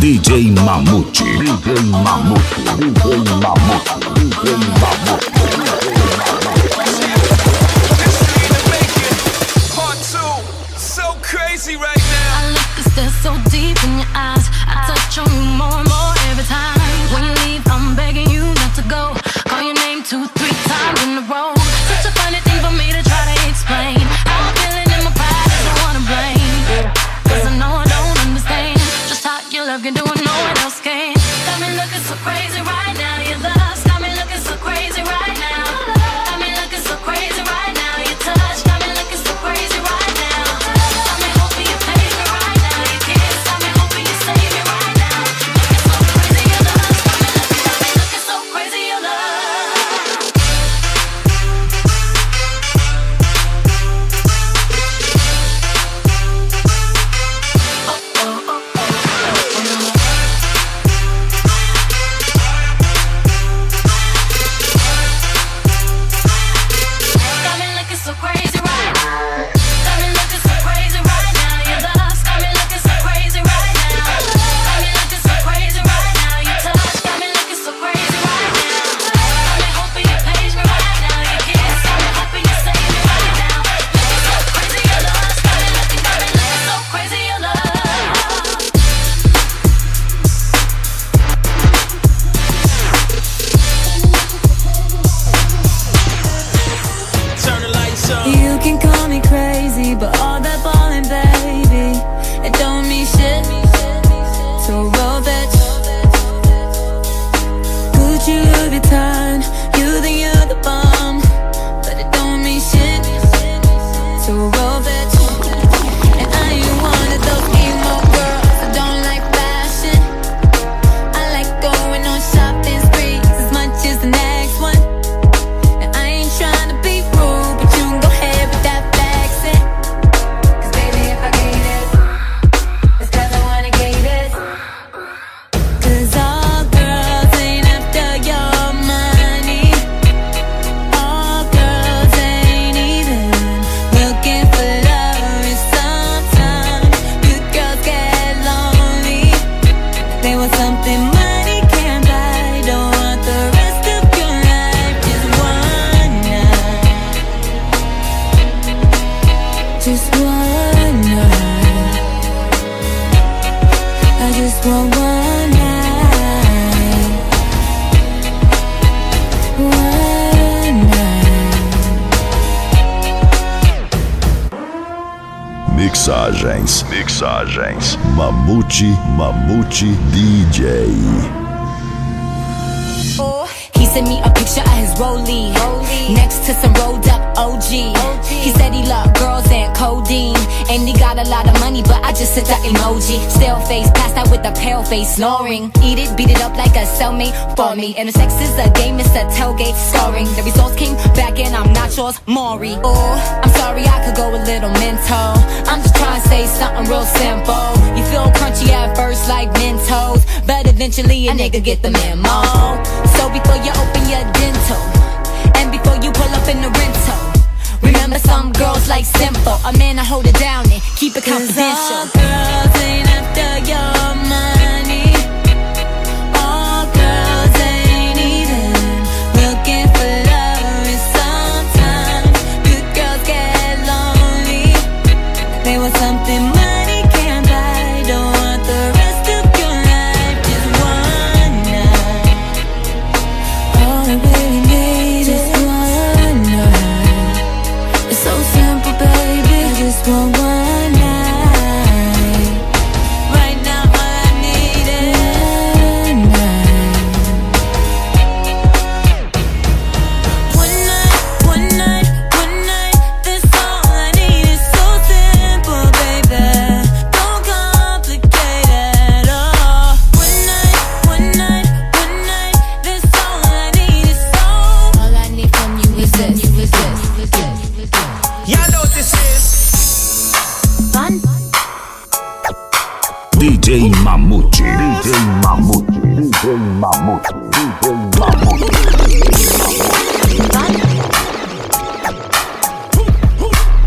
DJ Mamute. DJ Mamute. DJ Mamute. DJ Mamute. Part 2, so crazy right now. I look and stare so deep in your eyes. I touch on you more and more every time. When you leave, I'm begging you not to go. Call your name 2-3 times in a row. Such a funny thing for me to try to explain. How I'm feeling in my pride, I don't wanna blame. Cause I know I don't understand just how your love can do what no one else can. Got me looking so crazy right now. Your love's got me looking so crazy right now. Got me looking so crazy right now. Your touch got me looking so crazy right now. Got me hoping you pay me right now. Your kiss got me hoping you save me right now. Looking so crazy, your love's got me looking so crazy, your love. Got me looking so crazy right now. Got me looking so crazy right now. Your love's got me looking so crazy right now. Got me looking so crazy right now. Your touch got me looking so crazy right now. Got me hoping you page me right now. Your kiss got me hoping you save me right now. Looking so crazy, your love's got me looking so crazy, your love. Turn the lights up. You can call me crazy, but all that ballin', baby, it don't mean shit. So roll that. Gucci, Louis Vuitton, you think you're the bomb, but it don't mean shit. So roll that. And I ain't one of those emo girls that don't like fashion. I like going on shopping sprees as much as the next one. And I ain't trying to be rude, but you can go ahead with that flexing. Cause baby, if I gave this, it's cause I wanna give this. Cause all girls ain't after your money. All girls ain't even looking for love. And sometimes good girls get lonely. They want something money can't buy. Don't want the rest of your life. Just one night. Just one night. I just want one night. One night. Mixagens. Mamute DJ. He sent me a picture of his rollie next to some rolled up OG. He said he loved girls and codeine, and he got a lot of money, but I just sent the emoji. Still face, passed out with a pale face, snoring. Eat it, beat it up like a cellmate for me. And if sex is a game, it's a tailgate scoring. The results came back and I'm not yours, Maury. Oh, I'm sorry, I could go a little mental. I'm just trying to say something real simple. You feel crunchy at first like Mentos, but eventually a nigga get the memo. So before you open your dental, and before you pull up in the rental, remember some girls like simple. A man to hold it down and keep it confidential. All girls ain't after your money. All girls ain't even looking for love. And sometimes good girls get lonely. They want something money can't buy. Don't want the rest of your life. Just one night. All I really need is one night. It's so simple, baby. I just want one night. Right now, all I need is one night. One night, one night, one night. That's all I need. It's so simple, baby. Don't complicate at all. One night, one night, one night. That's all I need. Is so. All I need from you is this. Y'all know what this is. Fun. DJ Mamute. DJ Mamute. DJ Mamute. DJ Mamute.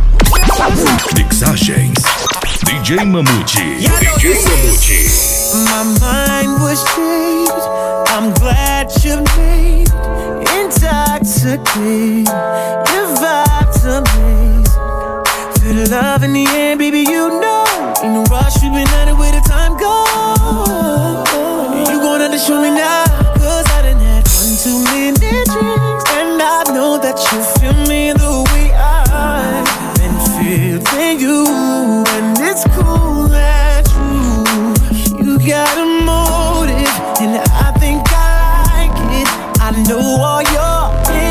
Mixagens. DJ Mamute. DJ Mamute. My mind was changed. I'm glad you made intoxicated. Your vibe's amazing. Feel the love in the air, baby, you know. In the rush, we've been at it where the time goes. You gon' have to show me now, cause I done had one too many drinks. And I know that you feel me the way I've been feeling you. And it's cool that you got a motive, and I think I like it. I know all your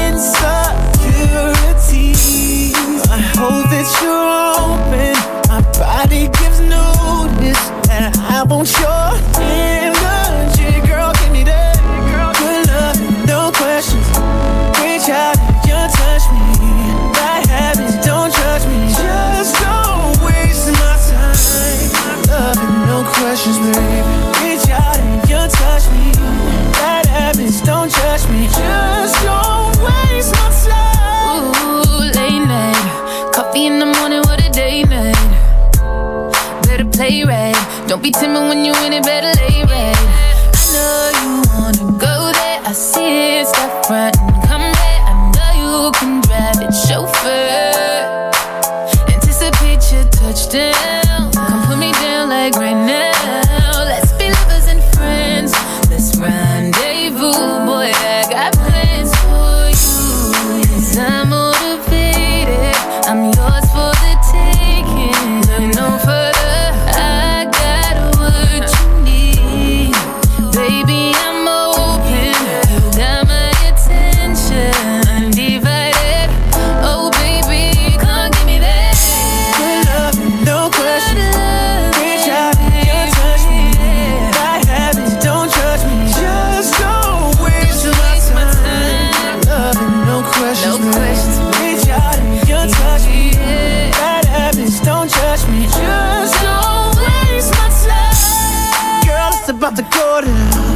insecurities. I hope that you're open. My body gives notice that I want your energy. Girl, give me that good love, no questions. Reach out and you touch me. Bad habits, don't judge me. Just don't waste my time. Love and no questions, baby. Reach out and you touch me. Bad habits, don't judge me. Just don't waste my time. Ooh, late night, coffee in the morning, what a day night. Better play right, don't be timid when you in it, better lay right. I know you wanna go there, I see it, step front and come there. I know you can drive it, chauffeur. Anticipate your touchdown, come put me down like right now. Let's be lovers and friends, let's rendezvous. Boy, I got plans for you, 'cause I'm motivated, I'm yours for the taking. Look no further, I got what you need. Baby, I'm open, you got my attention, undivided. Oh baby, come give me that good love, no questions. Reach out and you touch me. Bad habits, don't judge me. Just don't waste my time. Love and no questions, reach out and you touch me. Bad habits, don't judge me. Just don't waste my time. Girl, it's about to go down.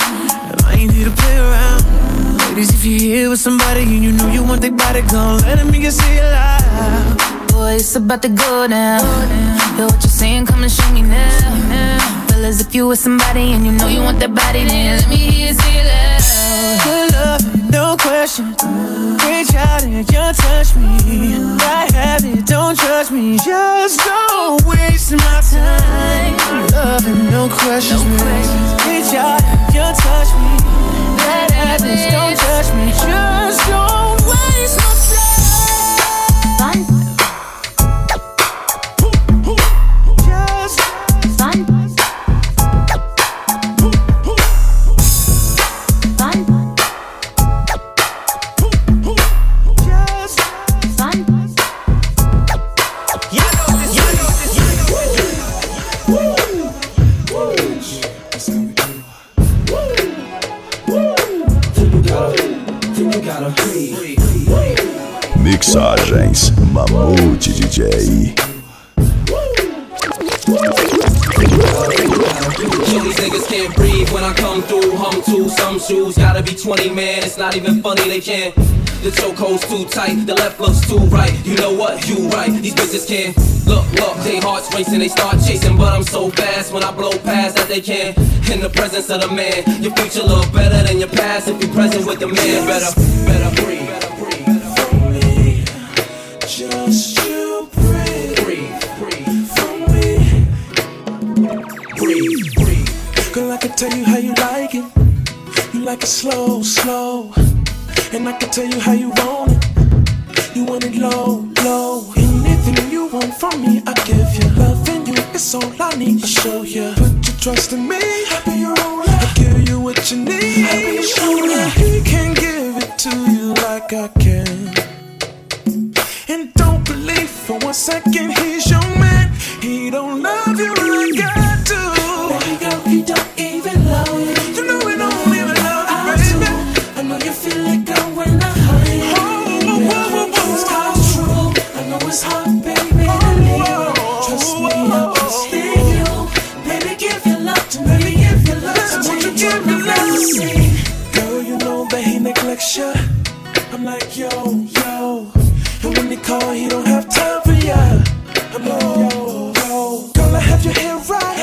I ain't here to play around. Ladies, if you're here with somebody and you know you want their body gone, let me get see it loud. Boy, it's about to go down. Hear what you're saying, come and show me now. Fellas, if you with somebody and you know you want that body, then let me hear you say it loud. Good love, no question. Reach out and you touch me. Bad habit, don't judge me. Just don't waste my time. Love and no questions, reach out and you touch me. Bad habits, don't judge me. Just don't waste my time. Just fun. Mixagens Mamute DJ. These niggas can't breathe when I come through. Hum to some shoes, gotta be 20, man. It's not even funny, they can't. The chokehold's too tight, the left looks too right. You know what? You right. These bitches can't look, they hearts racing, they start chasing, but I'm so fast when I blow past that they can't. In the presence of the man, your future look better than your past if you're present with the man. Better breathe. just you breathe for me. Breathe. Girl, I can tell you how you like it. You like it slow. And I can tell you how you want it. You want it low. Anything you want from me, I give you. Loving you, it's all I need to show you. Put your trust in me, I'll be your owner. I'll give you what you need, I'll be your shoulder. He can't give it to you like I can. And don't believe for 1 second he's your man. He don't love you like I do. Baby girl, he don't even love you. You know he don't even love you, baby. I know you feel it, girl, when I hurt you. It's true. I know it's hard, baby, to leave. Trust me, I'll just leave you. Baby, give your love to me. Won't you give me love? Girl, you know that he neglects you. I'm like, yo. And when he call, he don't have time for ya. I'm like, yo. Girl, I have your hair right.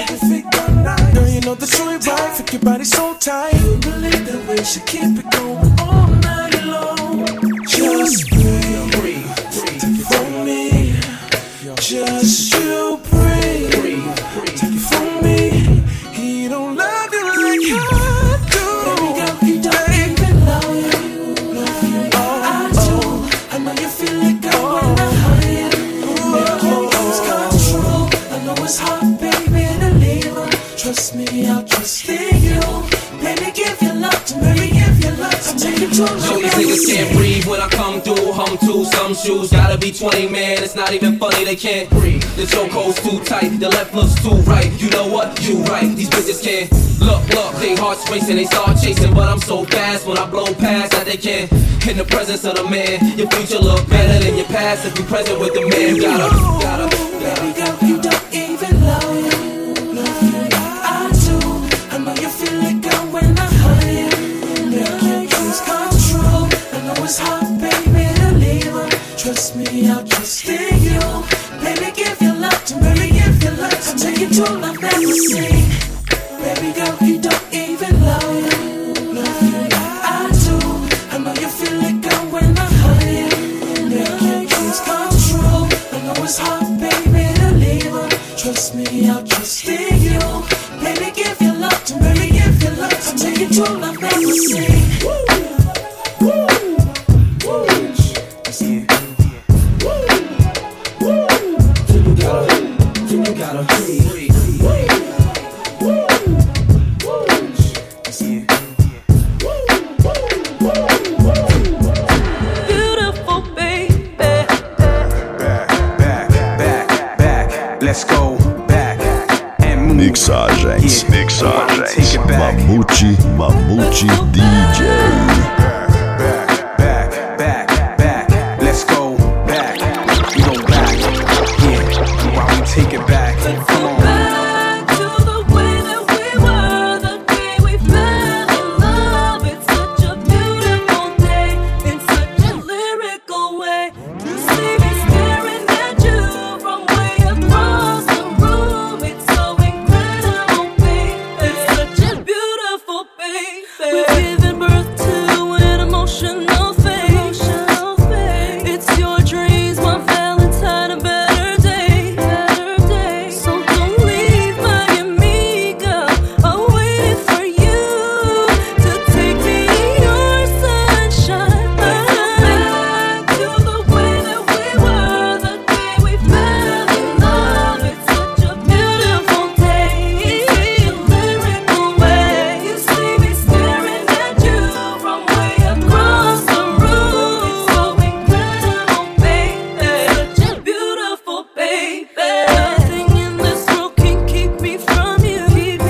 just do it right, freak your body so tight. You believe that we should keep it going all night long. Just breathe, take it from me. Just you breathe, take it from me. He don't love you like I do. Baby girl, he don't even love you. I do. I know you feel it going when I hurt you. Make you lose control. I know it's hard, baby, to leave her. Trust me, I'll trust in you. Baby, give your love to me, give your love to me. Know these niggas can't breathe when I come through. Hum to some shoes, gotta be 20, man. It's not even funny, they can't breathe. The chokehold's too tight, the left looks too right. You know what? You right. These bitches can't look. They hearts racing, they start chasing, but I'm so fast when I blow past that they can't. In the presence of the man, your future look better than your past. If you present with the man, you gotta. Baby girl, you don't even love you. I do. I know you feel it, girl, when I hurt you. Make you lose control. I know it's hard, baby, to leave her. Trust me, I'll trust in you. Baby, give your love to me, give your love to me. Take it to I've never seen. Baby girl, he don't even love you. I do. I know you feel it, girl, when I hurt you. Make you lose control. I know it's hard, baby, to leave her. Trust me, I'll trust in you. Baby, give your love to me, give your love to me. Take it to I've never seen. You gotta breathe. Beautiful baby. Back. Let's go back and move. Mixagens, Mamute DJ. Back. Let's go back. We go back. Yeah. While we take it back. Come on. Back to the way that we were the day we fell in love. It's such a beautiful day in such a lyrical way. You see me staring at you from way across the room. It's so incredible, baby. It's such a beautiful baby. We've given birth to an emotional phase. It's your dreams, my Valentine, a better day. So don't leave Miami, girl. I'm waiting for you to take me in your sunshine. Back to the way that we were the day we fell in love. It's such a beautiful day, in a lyrical way. You see me staring at you from way across the room. It's so incredible, baby. Such a beautiful baby. Nothing in this world can keep me from you.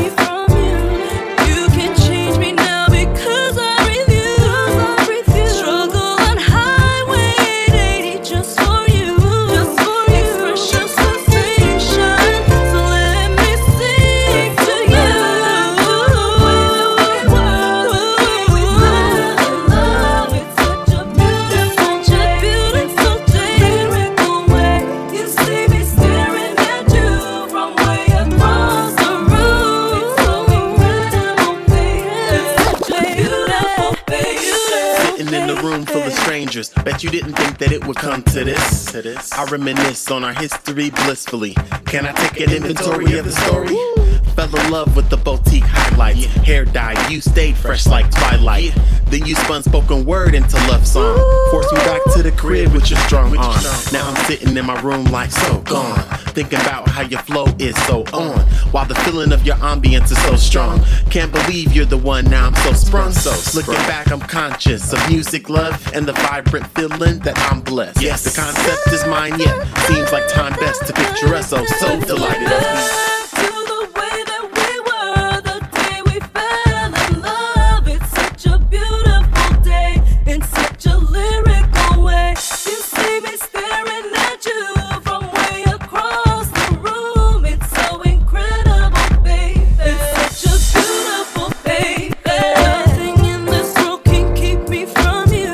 You can change me now because I breathe you. Struggle on Highway 80 just for you. Express your sensation, so let me sing to you. We fell in love. It's such a beautiful day, lyrical way. You see me staring at you from way across the room. It's so incredible, baby. Such a beautiful baby. Sitting in a room full of strangers, bet you didn't think that it would come to this. I reminisce on our history blissfully. Can I take an inventory of the story? Fell in love with the boutique highlights. Hair dye, you stayed fresh like Twilight. Then you spun spoken word into love song. Forced me back to the crib with your strong arm. Now I'm sitting in my room like so gone, thinking about how your flow is so on, while the feeling of your ambience is so strong. Can't believe you're the one, now I'm so sprung. Looking back, I'm conscious of music, love, and the vibrant feeling that I'm blessed. Yes, the concept is mine, yet seems like time best to picture us. So delighted of me. To the way that we were the day we fell in love. It's such a beautiful day in such a lyrical way. You see me staring at you from way across the room. It's so incredible, baby. It's such a beautiful baby. Nothing in this world can keep me from you.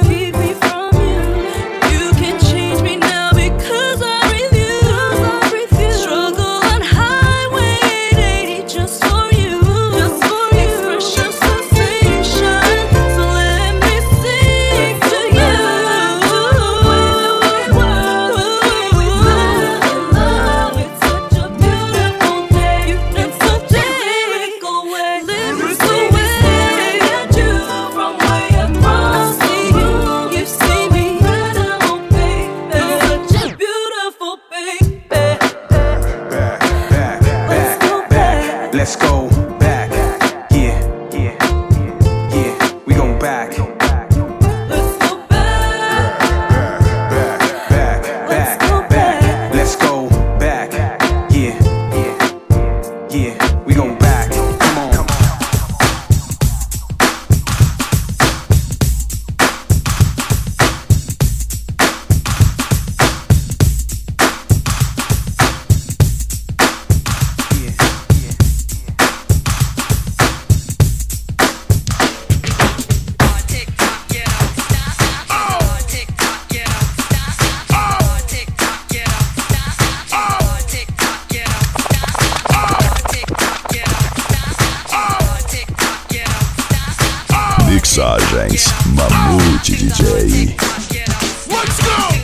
You can change me now because I breathe you. Struggle on Highway Mixagens Mamute DJ. Let's go!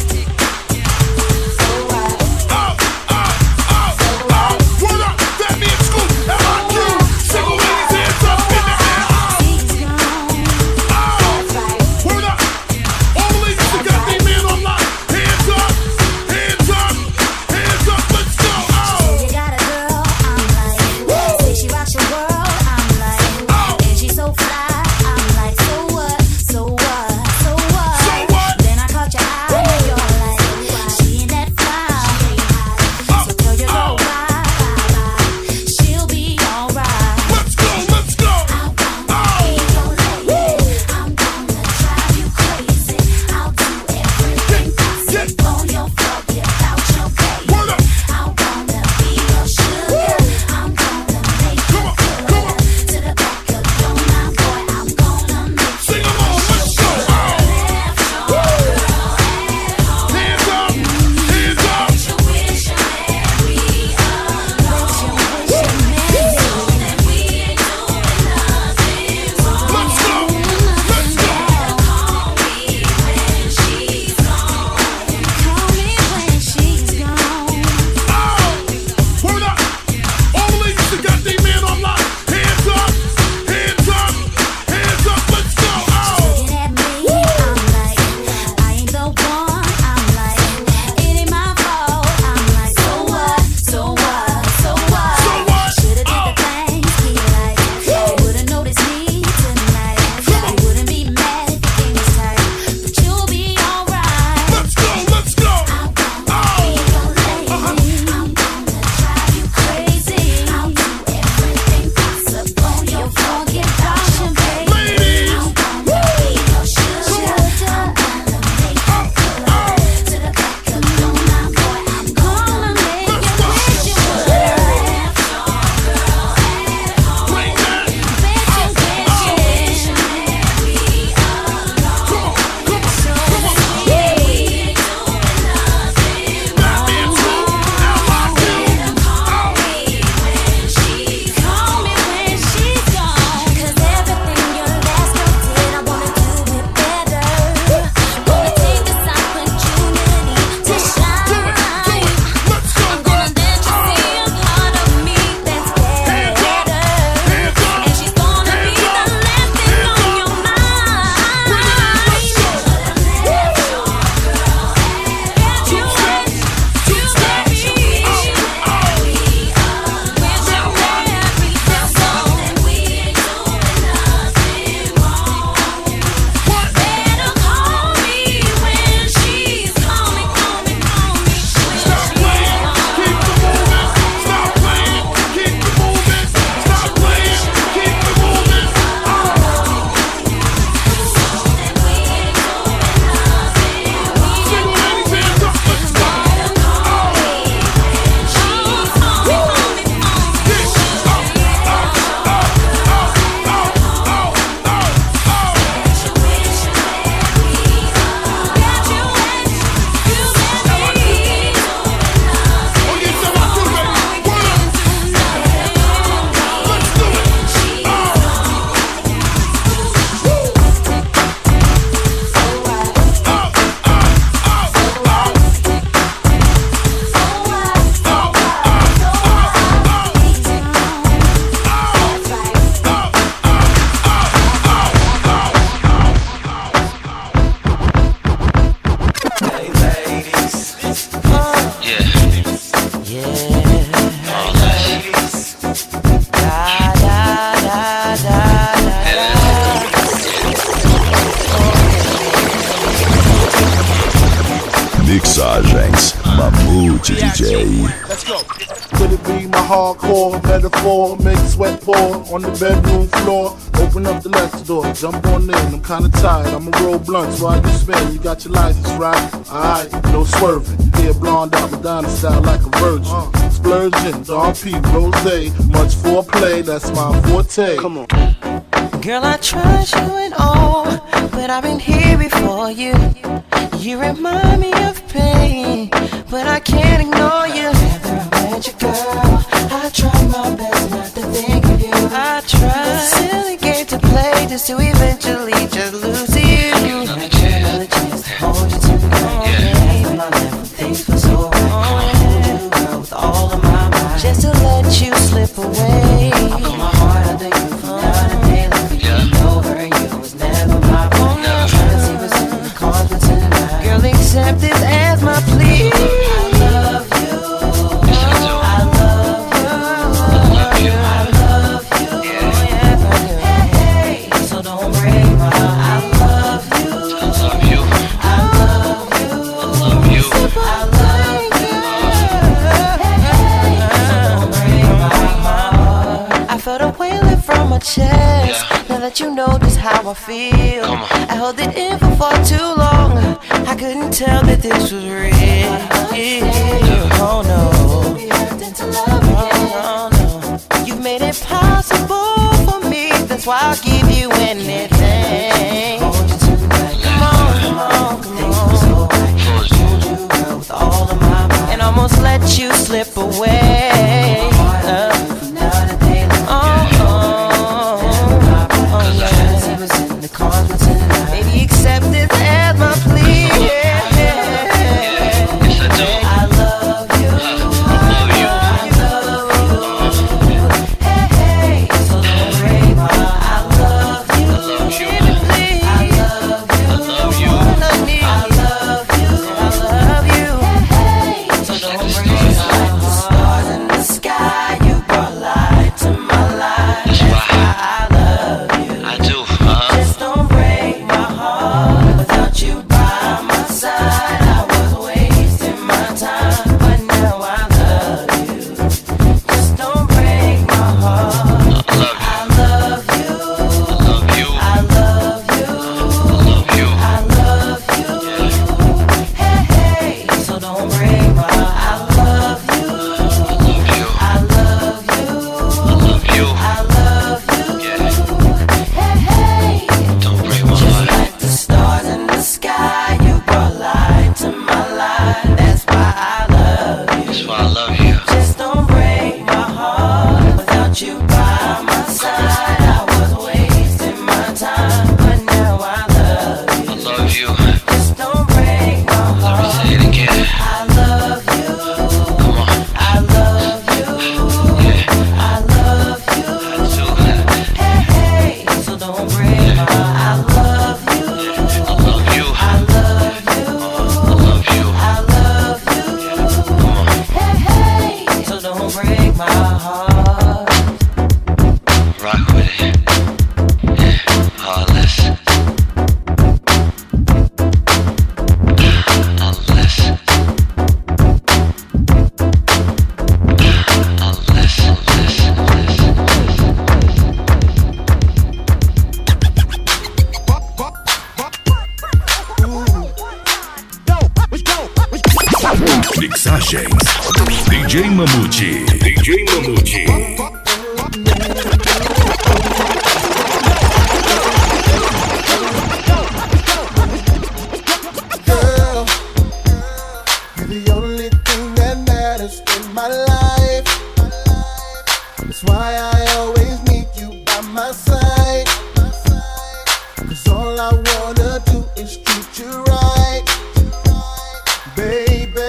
Mixagens Mamute DJ. Let's go. Could it be my hardcore metaphor? Make sweat pour on the bedroom floor. Open up the Lex door, jump on in. I'm kinda tired. I'ma roll blunts while you spin. You got your license, right? Alright, no swerving. Hair blonde out Madonna style like a virgin. Splurging, Don P, Rosé. Much foreplay, that's my forte. Come on. Girl, I tried you and all, but I've been here before you. You remind me of pain, but I can't ignore you. After I met you, girl, I try my best not to think of you. I tried. Silly game to play just to eventually felt a wailing from my chest. Now that you know just how I feel, I held it in for far too long. I couldn't tell that this was real. Oh no, oh no, you've made it possible for me. That's why I'll give you anything. Come on, come on, come on. With all of my mind, and almost let you slip away. Baby, accept this as my plea. I love you. I love you. Hey, hey, so don't break my heart. I love you. Please. I love you. I love you. I love you. I love you. Hey, hey, so don't break my heart. Like the stars in the sky, you brought light to my life. That's why I love you. I do. Just don't break my heart. Without you by my side, I was wasting my time. But now I love you. Just don't break my heart. I love you. I love you. I love you. Hey, hey, so don't break my heart. I love you. I love you. I love you. Hey, hey, don't break my heart. Just like the stars in the sky, you brought light to my life. That's why I love you. That's why I love you. Just don't break my heart. Without you by my side, I was wasting my time. But now I love you. I love you. Just don't break my heart. Let me say it again. I love you. Come on. I love you. Yeah. I love you. I do. Hey, hey, so don't break my heart. I love you. I love you. I love you. I love you. I love you. Come on. Hey, hey, so don't break my heart. Rock with it. Yeah, heartless. Unless. Mixagens DJ Mamute. DJ Mamute. Girl, you're the only thing that matters in my life. That's why I always need you by my side. 'Cause all I wanna do is treat you right. Baby,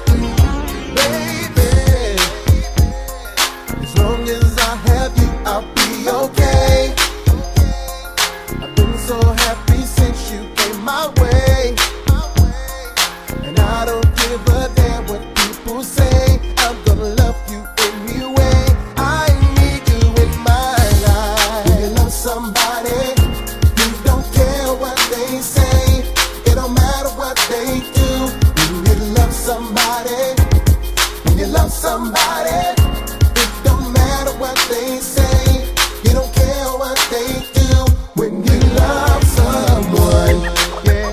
baby, as long as I have you, I'll be okay. I've been so happy since you came my way. And I don't give a damn what people say. I'm gonna love you anyway. I need you in my life. When you love somebody, you don't care what they say. It don't matter what they do. When you love somebody, when you love somebody, it don't matter what they say. You don't care what they do. When you love someone, yeah.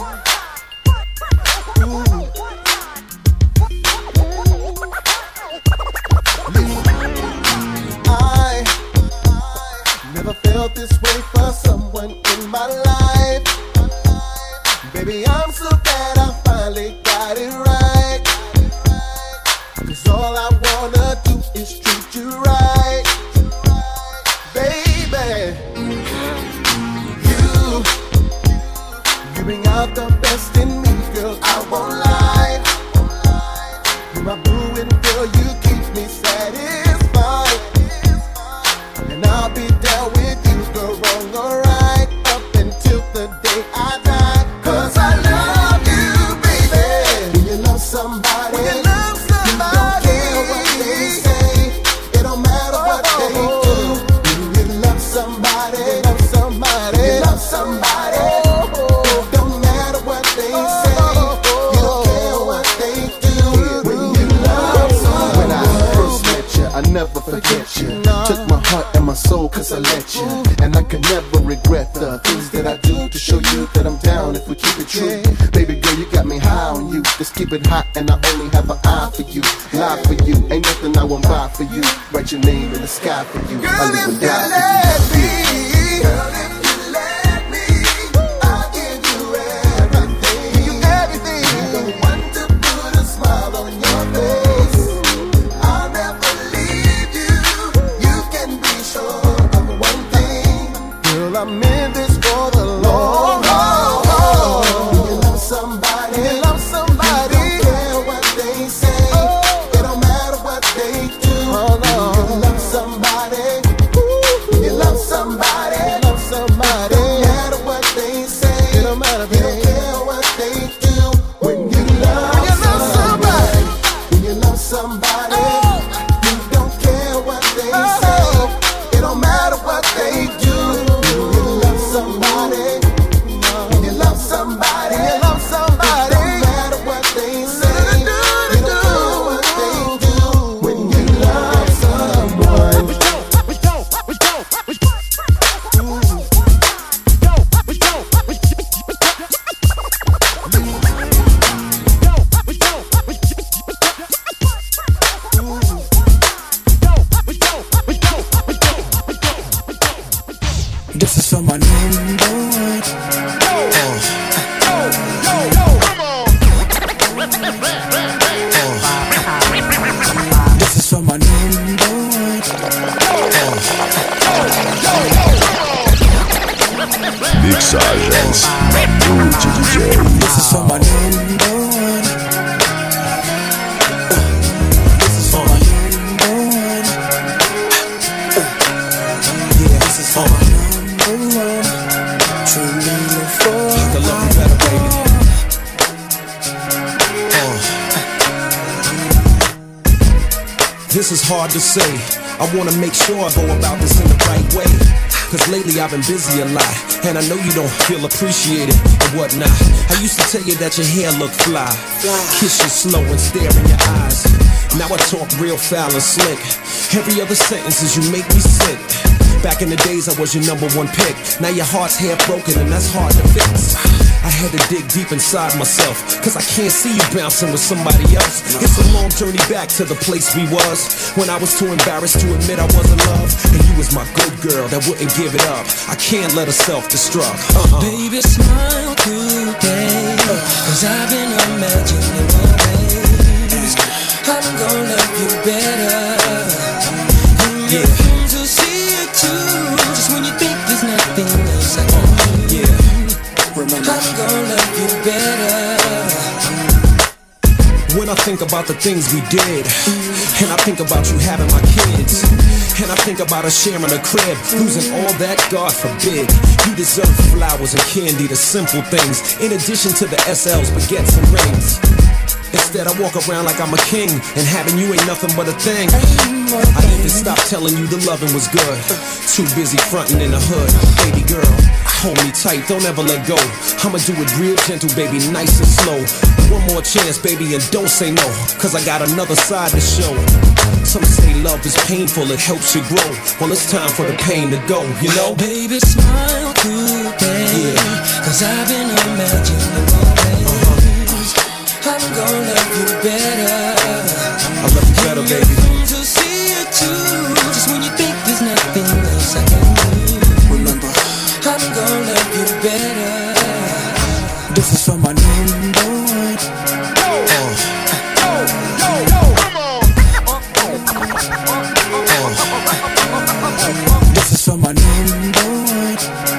I never felt this way for someone in my life. Baby, I'm so glad I finally got it right. 'Cause all I wanna do is treat you right. Baby, you bring out the best in me, girl, I won't lie. You're my boo and girl, you keep me satisfied. And I'll be down with you, girl, wrong or right, up until the day I die. 'Cause I love you, baby. When you love somebody, you don't care what they say. It don't matter what they do. When you love somebody, you love somebody. It don't matter what they say. You don't care what they do. When you love someone. When I first met you, I never forget you. Took my heart and my soul cause I let you. And I can never regret the things that I do to show you that I'm down if we keep it true. Baby girl, you got me high on you. Just keep it hot and I only have an eye for you. Lie for you, ain't nothing I won't buy for you. Write your name in the sky for you. I'll live and die for you. Girl, if you let me, I'll give you everything. You everything. You're the one to put a smile on your face. I'll never leave you. You can be sure of one thing. Girl, I'm in this for the long haul. You love somebody. You love somebody. You don't care what they say. It don't matter what they do. You love somebody. You love somebody. You love somebody. It don't matter what they say. It don't matter. You don't care what they do. When you love somebody. When you love somebody. You don't care what they say. It don't matter what they do. You love somebody. You love somebody. You love somebody. It don't matter what they say. It don't matter what they do. When you love someone. This is for my number one. This is for my number one. Mixagens Mamute DJ. This is for my number one. This is for my number one. Yeah, this is for my number one. Truly look for. I can love you better, baby. This is hard to say. I wanna make sure I go about this in the right way. Cause lately I've been busy a lot, and I know you don't feel appreciated and whatnot. I used to tell you that your hair looked fly, kiss you slow and stare in your eyes. Now I talk real foul and slick. Every other sentence is you make me sick. Back in the days I was your number one pick. Now your heart's half broken and that's hard to fix. I had to dig deep inside myself, cause I can't see you bouncing with somebody else. It's a long journey back to the place we was, when I was too embarrassed to admit I was in love. And you was my good girl that wouldn't give it up. I can't let her self-destruct. Baby, smile today, cause I've been imagining my ways. I'm gonna love you better. Yeah. To see it too, just when you think there's nothing else I can do. Yeah. Remember, I'm gonna love you better. When I think about the things we did, and I think about you having my kids, and I think about us sharing a crib, losing all that, God forbid. You deserve flowers and candy, the simple things, in addition to the SLs, baguettes and rings. Instead I walk around like I'm a king, and having you ain't nothing but a thing. I need to stop telling you the loving was good. Too busy fronting in the hood. Baby girl, hold me tight, don't ever let go. I'ma do it real gentle, baby, nice and slow. One more chance, baby, and don't say no, cause I got another side to show. Some say love is painful, it helps you grow. Well, it's time for the pain to go, you know? Baby, smile today, cause I've been imagining my ways. I'm gonna love you better. I love you better, baby. To see it too, just when you think there's nothing else I can do. Remember, I'm gonna love you better. This is for my number one. This is for my number one.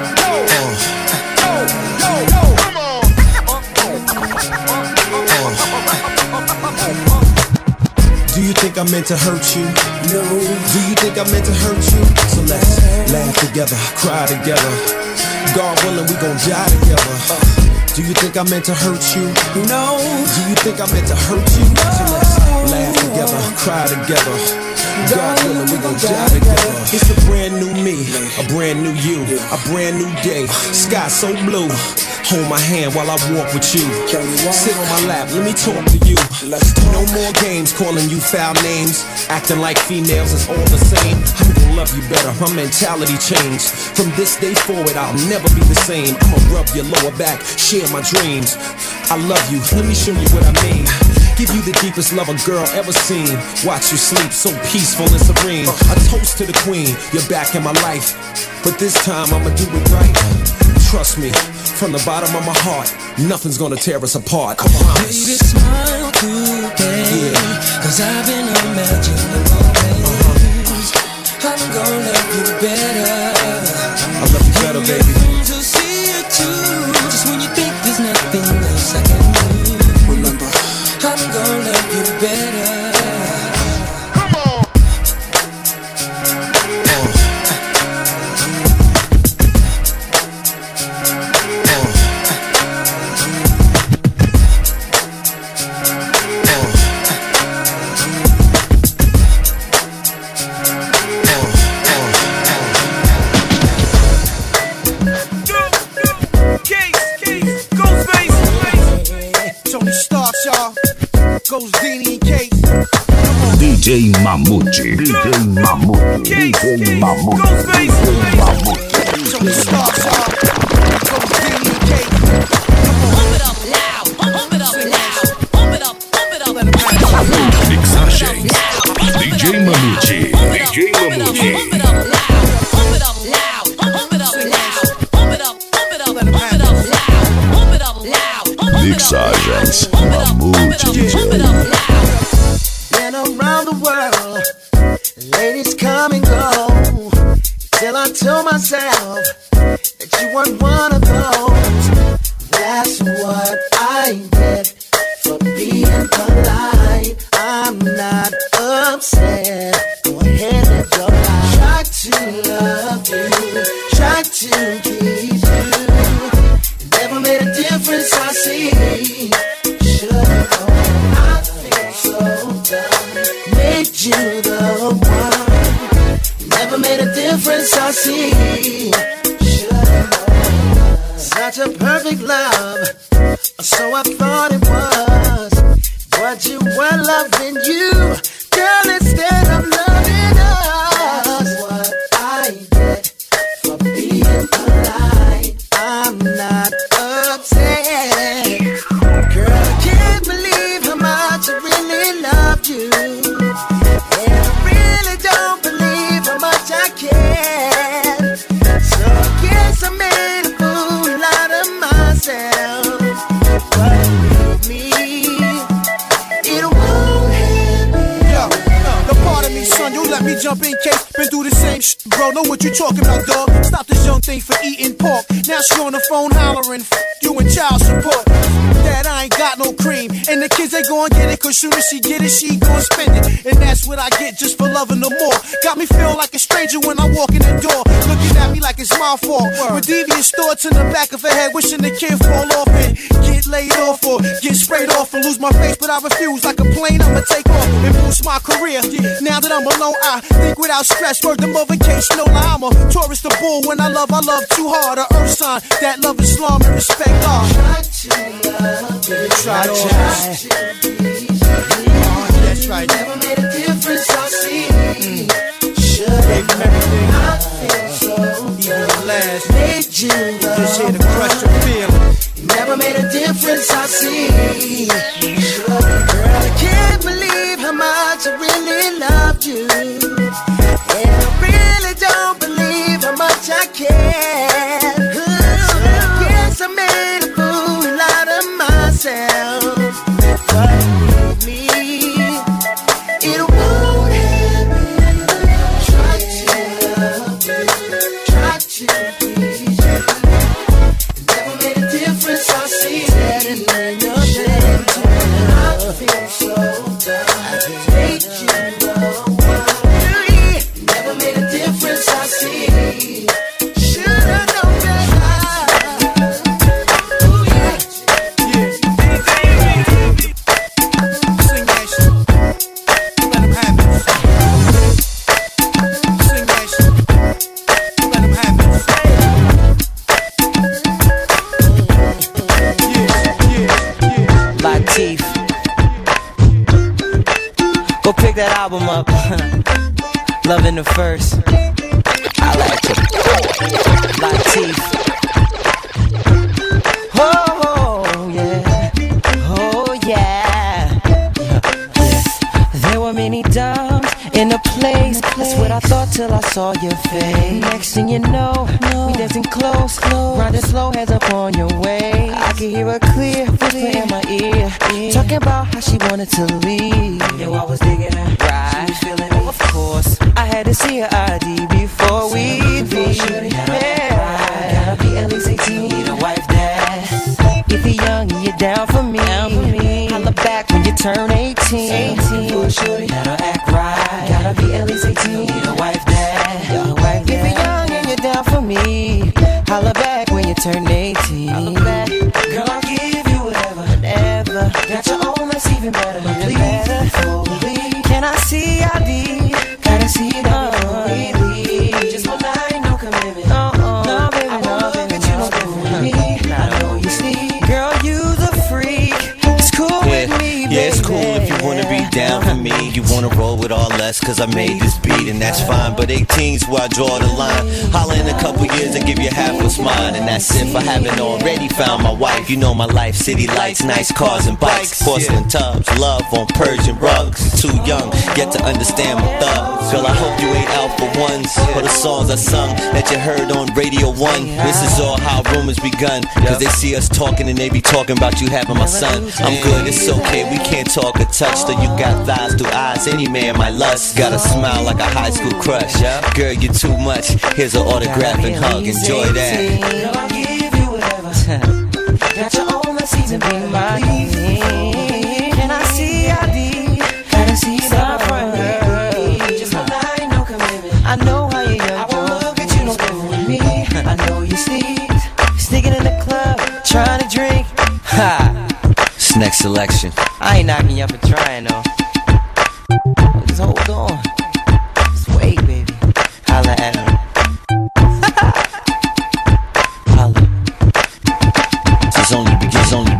Do you think I meant to hurt you? No. Do you think I meant to hurt you? So let's laugh together, cry together. God willing, we gon' die together. Do you think I meant to hurt you? No. Do you think I meant to hurt you? So let's laugh together, cry together. God willing, we gon' die together. It's a brand new me, a brand new you, a brand new day. Sky so blue. Hold my hand while I walk with you. Sit on my lap, let me talk to you. No more games calling you foul names, acting like females is all the same. I'm gonna love you better, my mentality changed. From this day forward, I'll never be the same. I'ma rub your lower back, share my dreams. I love you, let me show you what I mean. Give you the deepest love a girl ever seen. Watch you sleep so peaceful and serene. A toast to the queen, you're back in my life. But this time I'ma do it right. Trust me, from the bottom of my heart, nothing's gonna tear us apart. I promise. Baby, smile today, cause I've been imagining always. I'm gonna love you better. I love you better, baby. To see it too, just when you think there's nothing else I can do. Remember, I'm gonna love you better. Come on. Goes Dini and Kate. DJ Mamute, DJ Mamute, DJ Mamute, DJ Mamute. So we start, y'all. Goes Dini and Kate. Pump it up loud, pump it up loud, pump it up, pump it up, pump it up loud. Mixagens, DJ Mamute, DJ Mamute. Pump it up loud, pump it up loud, pump it up loud, pump it up, pump it up, pump it up loud, pump it up loud. Mixagens, Mamute. Been around the world, ladies come and go, till I told myself that you weren't one of those. That's what I did for being polite. I'm not upset. Go ahead and go out. Try to love you, try to keep you. Never made a difference, I see. Should've known, I feel so dumb. Made you the one. Never made a difference, I see. Should've known. Such a perfect love, so I thought it was. But you were loving you, girl, instead of loving us. That's what I did for being polite. I'm not upset. Girl, I can't believe how much I really loved you. And I really don't believe how much I care. So I guess I made a fool out of myself. But believe me, it won't happen. Yo, the part of me, son, you let me jump in case. Been through the same shit, bro. Know what you talking about, dog. Stop this young thing for eating pork. Now she on the phone hollering, you and child support. That I ain't got no cream. And the kids, they gon' get it, cause soon as she get it, she gon' spend it. And that's what I get just for loving her more. Got me feeling like a stranger when I walk in the door. Looking at me like it's my fault. With devious thoughts in the back of her head, wishing the kid fall off and get laid off or get sprayed off and lose my face. But I refuse, like a plane, I'ma take off and boost my career. Now that I'm alone, I think without stress. Word the mother case, no lie, I'm a tourist, the bull. When I love too hard. A earth sign, that love Islam and respect God. Try to that's right. Never made a difference, I see. Should've known, I feel so dumb. Made you the just here to crush your feelings. Never made a difference, I see. Girl, I can't believe how much I really loved you. And I really don't believe how much I care. Yes, I made a fool out of myself. But believe me, it won't happen. Try to love you, try to please you. Never made a difference, I see. Said ain't nothing to me. I feel so dumb. I hate you the one. Never made a difference, I see. Should've known better. Latif, go pick that album up. loving the first. I like it. Latif. Oh yeah, oh yeah. There were many dimes in a place. That's what I thought till I saw your face. Next thing you know, we dancing close, riding slow, hands up on your way. I can hear a clear whisper in my ear, talking about how she wanted to leave. Yo, I was digging her, right? She was feeling me, of course. I had to see her ID before we'd be. Yeah, gotta be at least 18, need a wife that. If you're young and you're down for me, holla back when you turn 18. Full shorty, gotta act right. Gotta be at least 18, need a wife that. If you're young and you're down for me, holla back when you turn 18. Girl, I'll give you whatever. Got your own, that's even better. Can I see ID? Gotta see it completely. Just one night, no commitment. No, baby, no, baby, you don't do with me. I know you see, girl, you's a freak. It's cool with me, baby. Yeah, it's cool if you wanna be down for me. You wanna roll with all less, cause I made this beat, and that's fine. But 18's where I draw the line. Holla in a couple years and give you half what's mine. And that's if I haven't already found my wife. You know my life, city lights, nice cars and bikes, porcelain tubs, love on Persian rugs. Too young, yet to understand my thugs. Girl, I hope you ain't out for ones, or the songs I sung that you heard on Radio 1. This is all how rumors begun, cause they see us talking and they be talking about you having my son. I'm good, it's okay, we can't talk or touch. Though you got thighs through eyes, any man might lust. Got a smile like a high school crush. Girl, you're too much, here's an autograph and hug, enjoy that. Girl, I'll give you whatever. Got your own, let's even be my Can I see ID? Gotta see some front girl. Just one night, no commitment. I know how you young, I won't look at you, no different with me. I know you sneaking in the club, trying to drink. Ha! It's next selection. I ain't knocking you up for trying though. Just hold on. Just wait, baby. Holla at him. It's only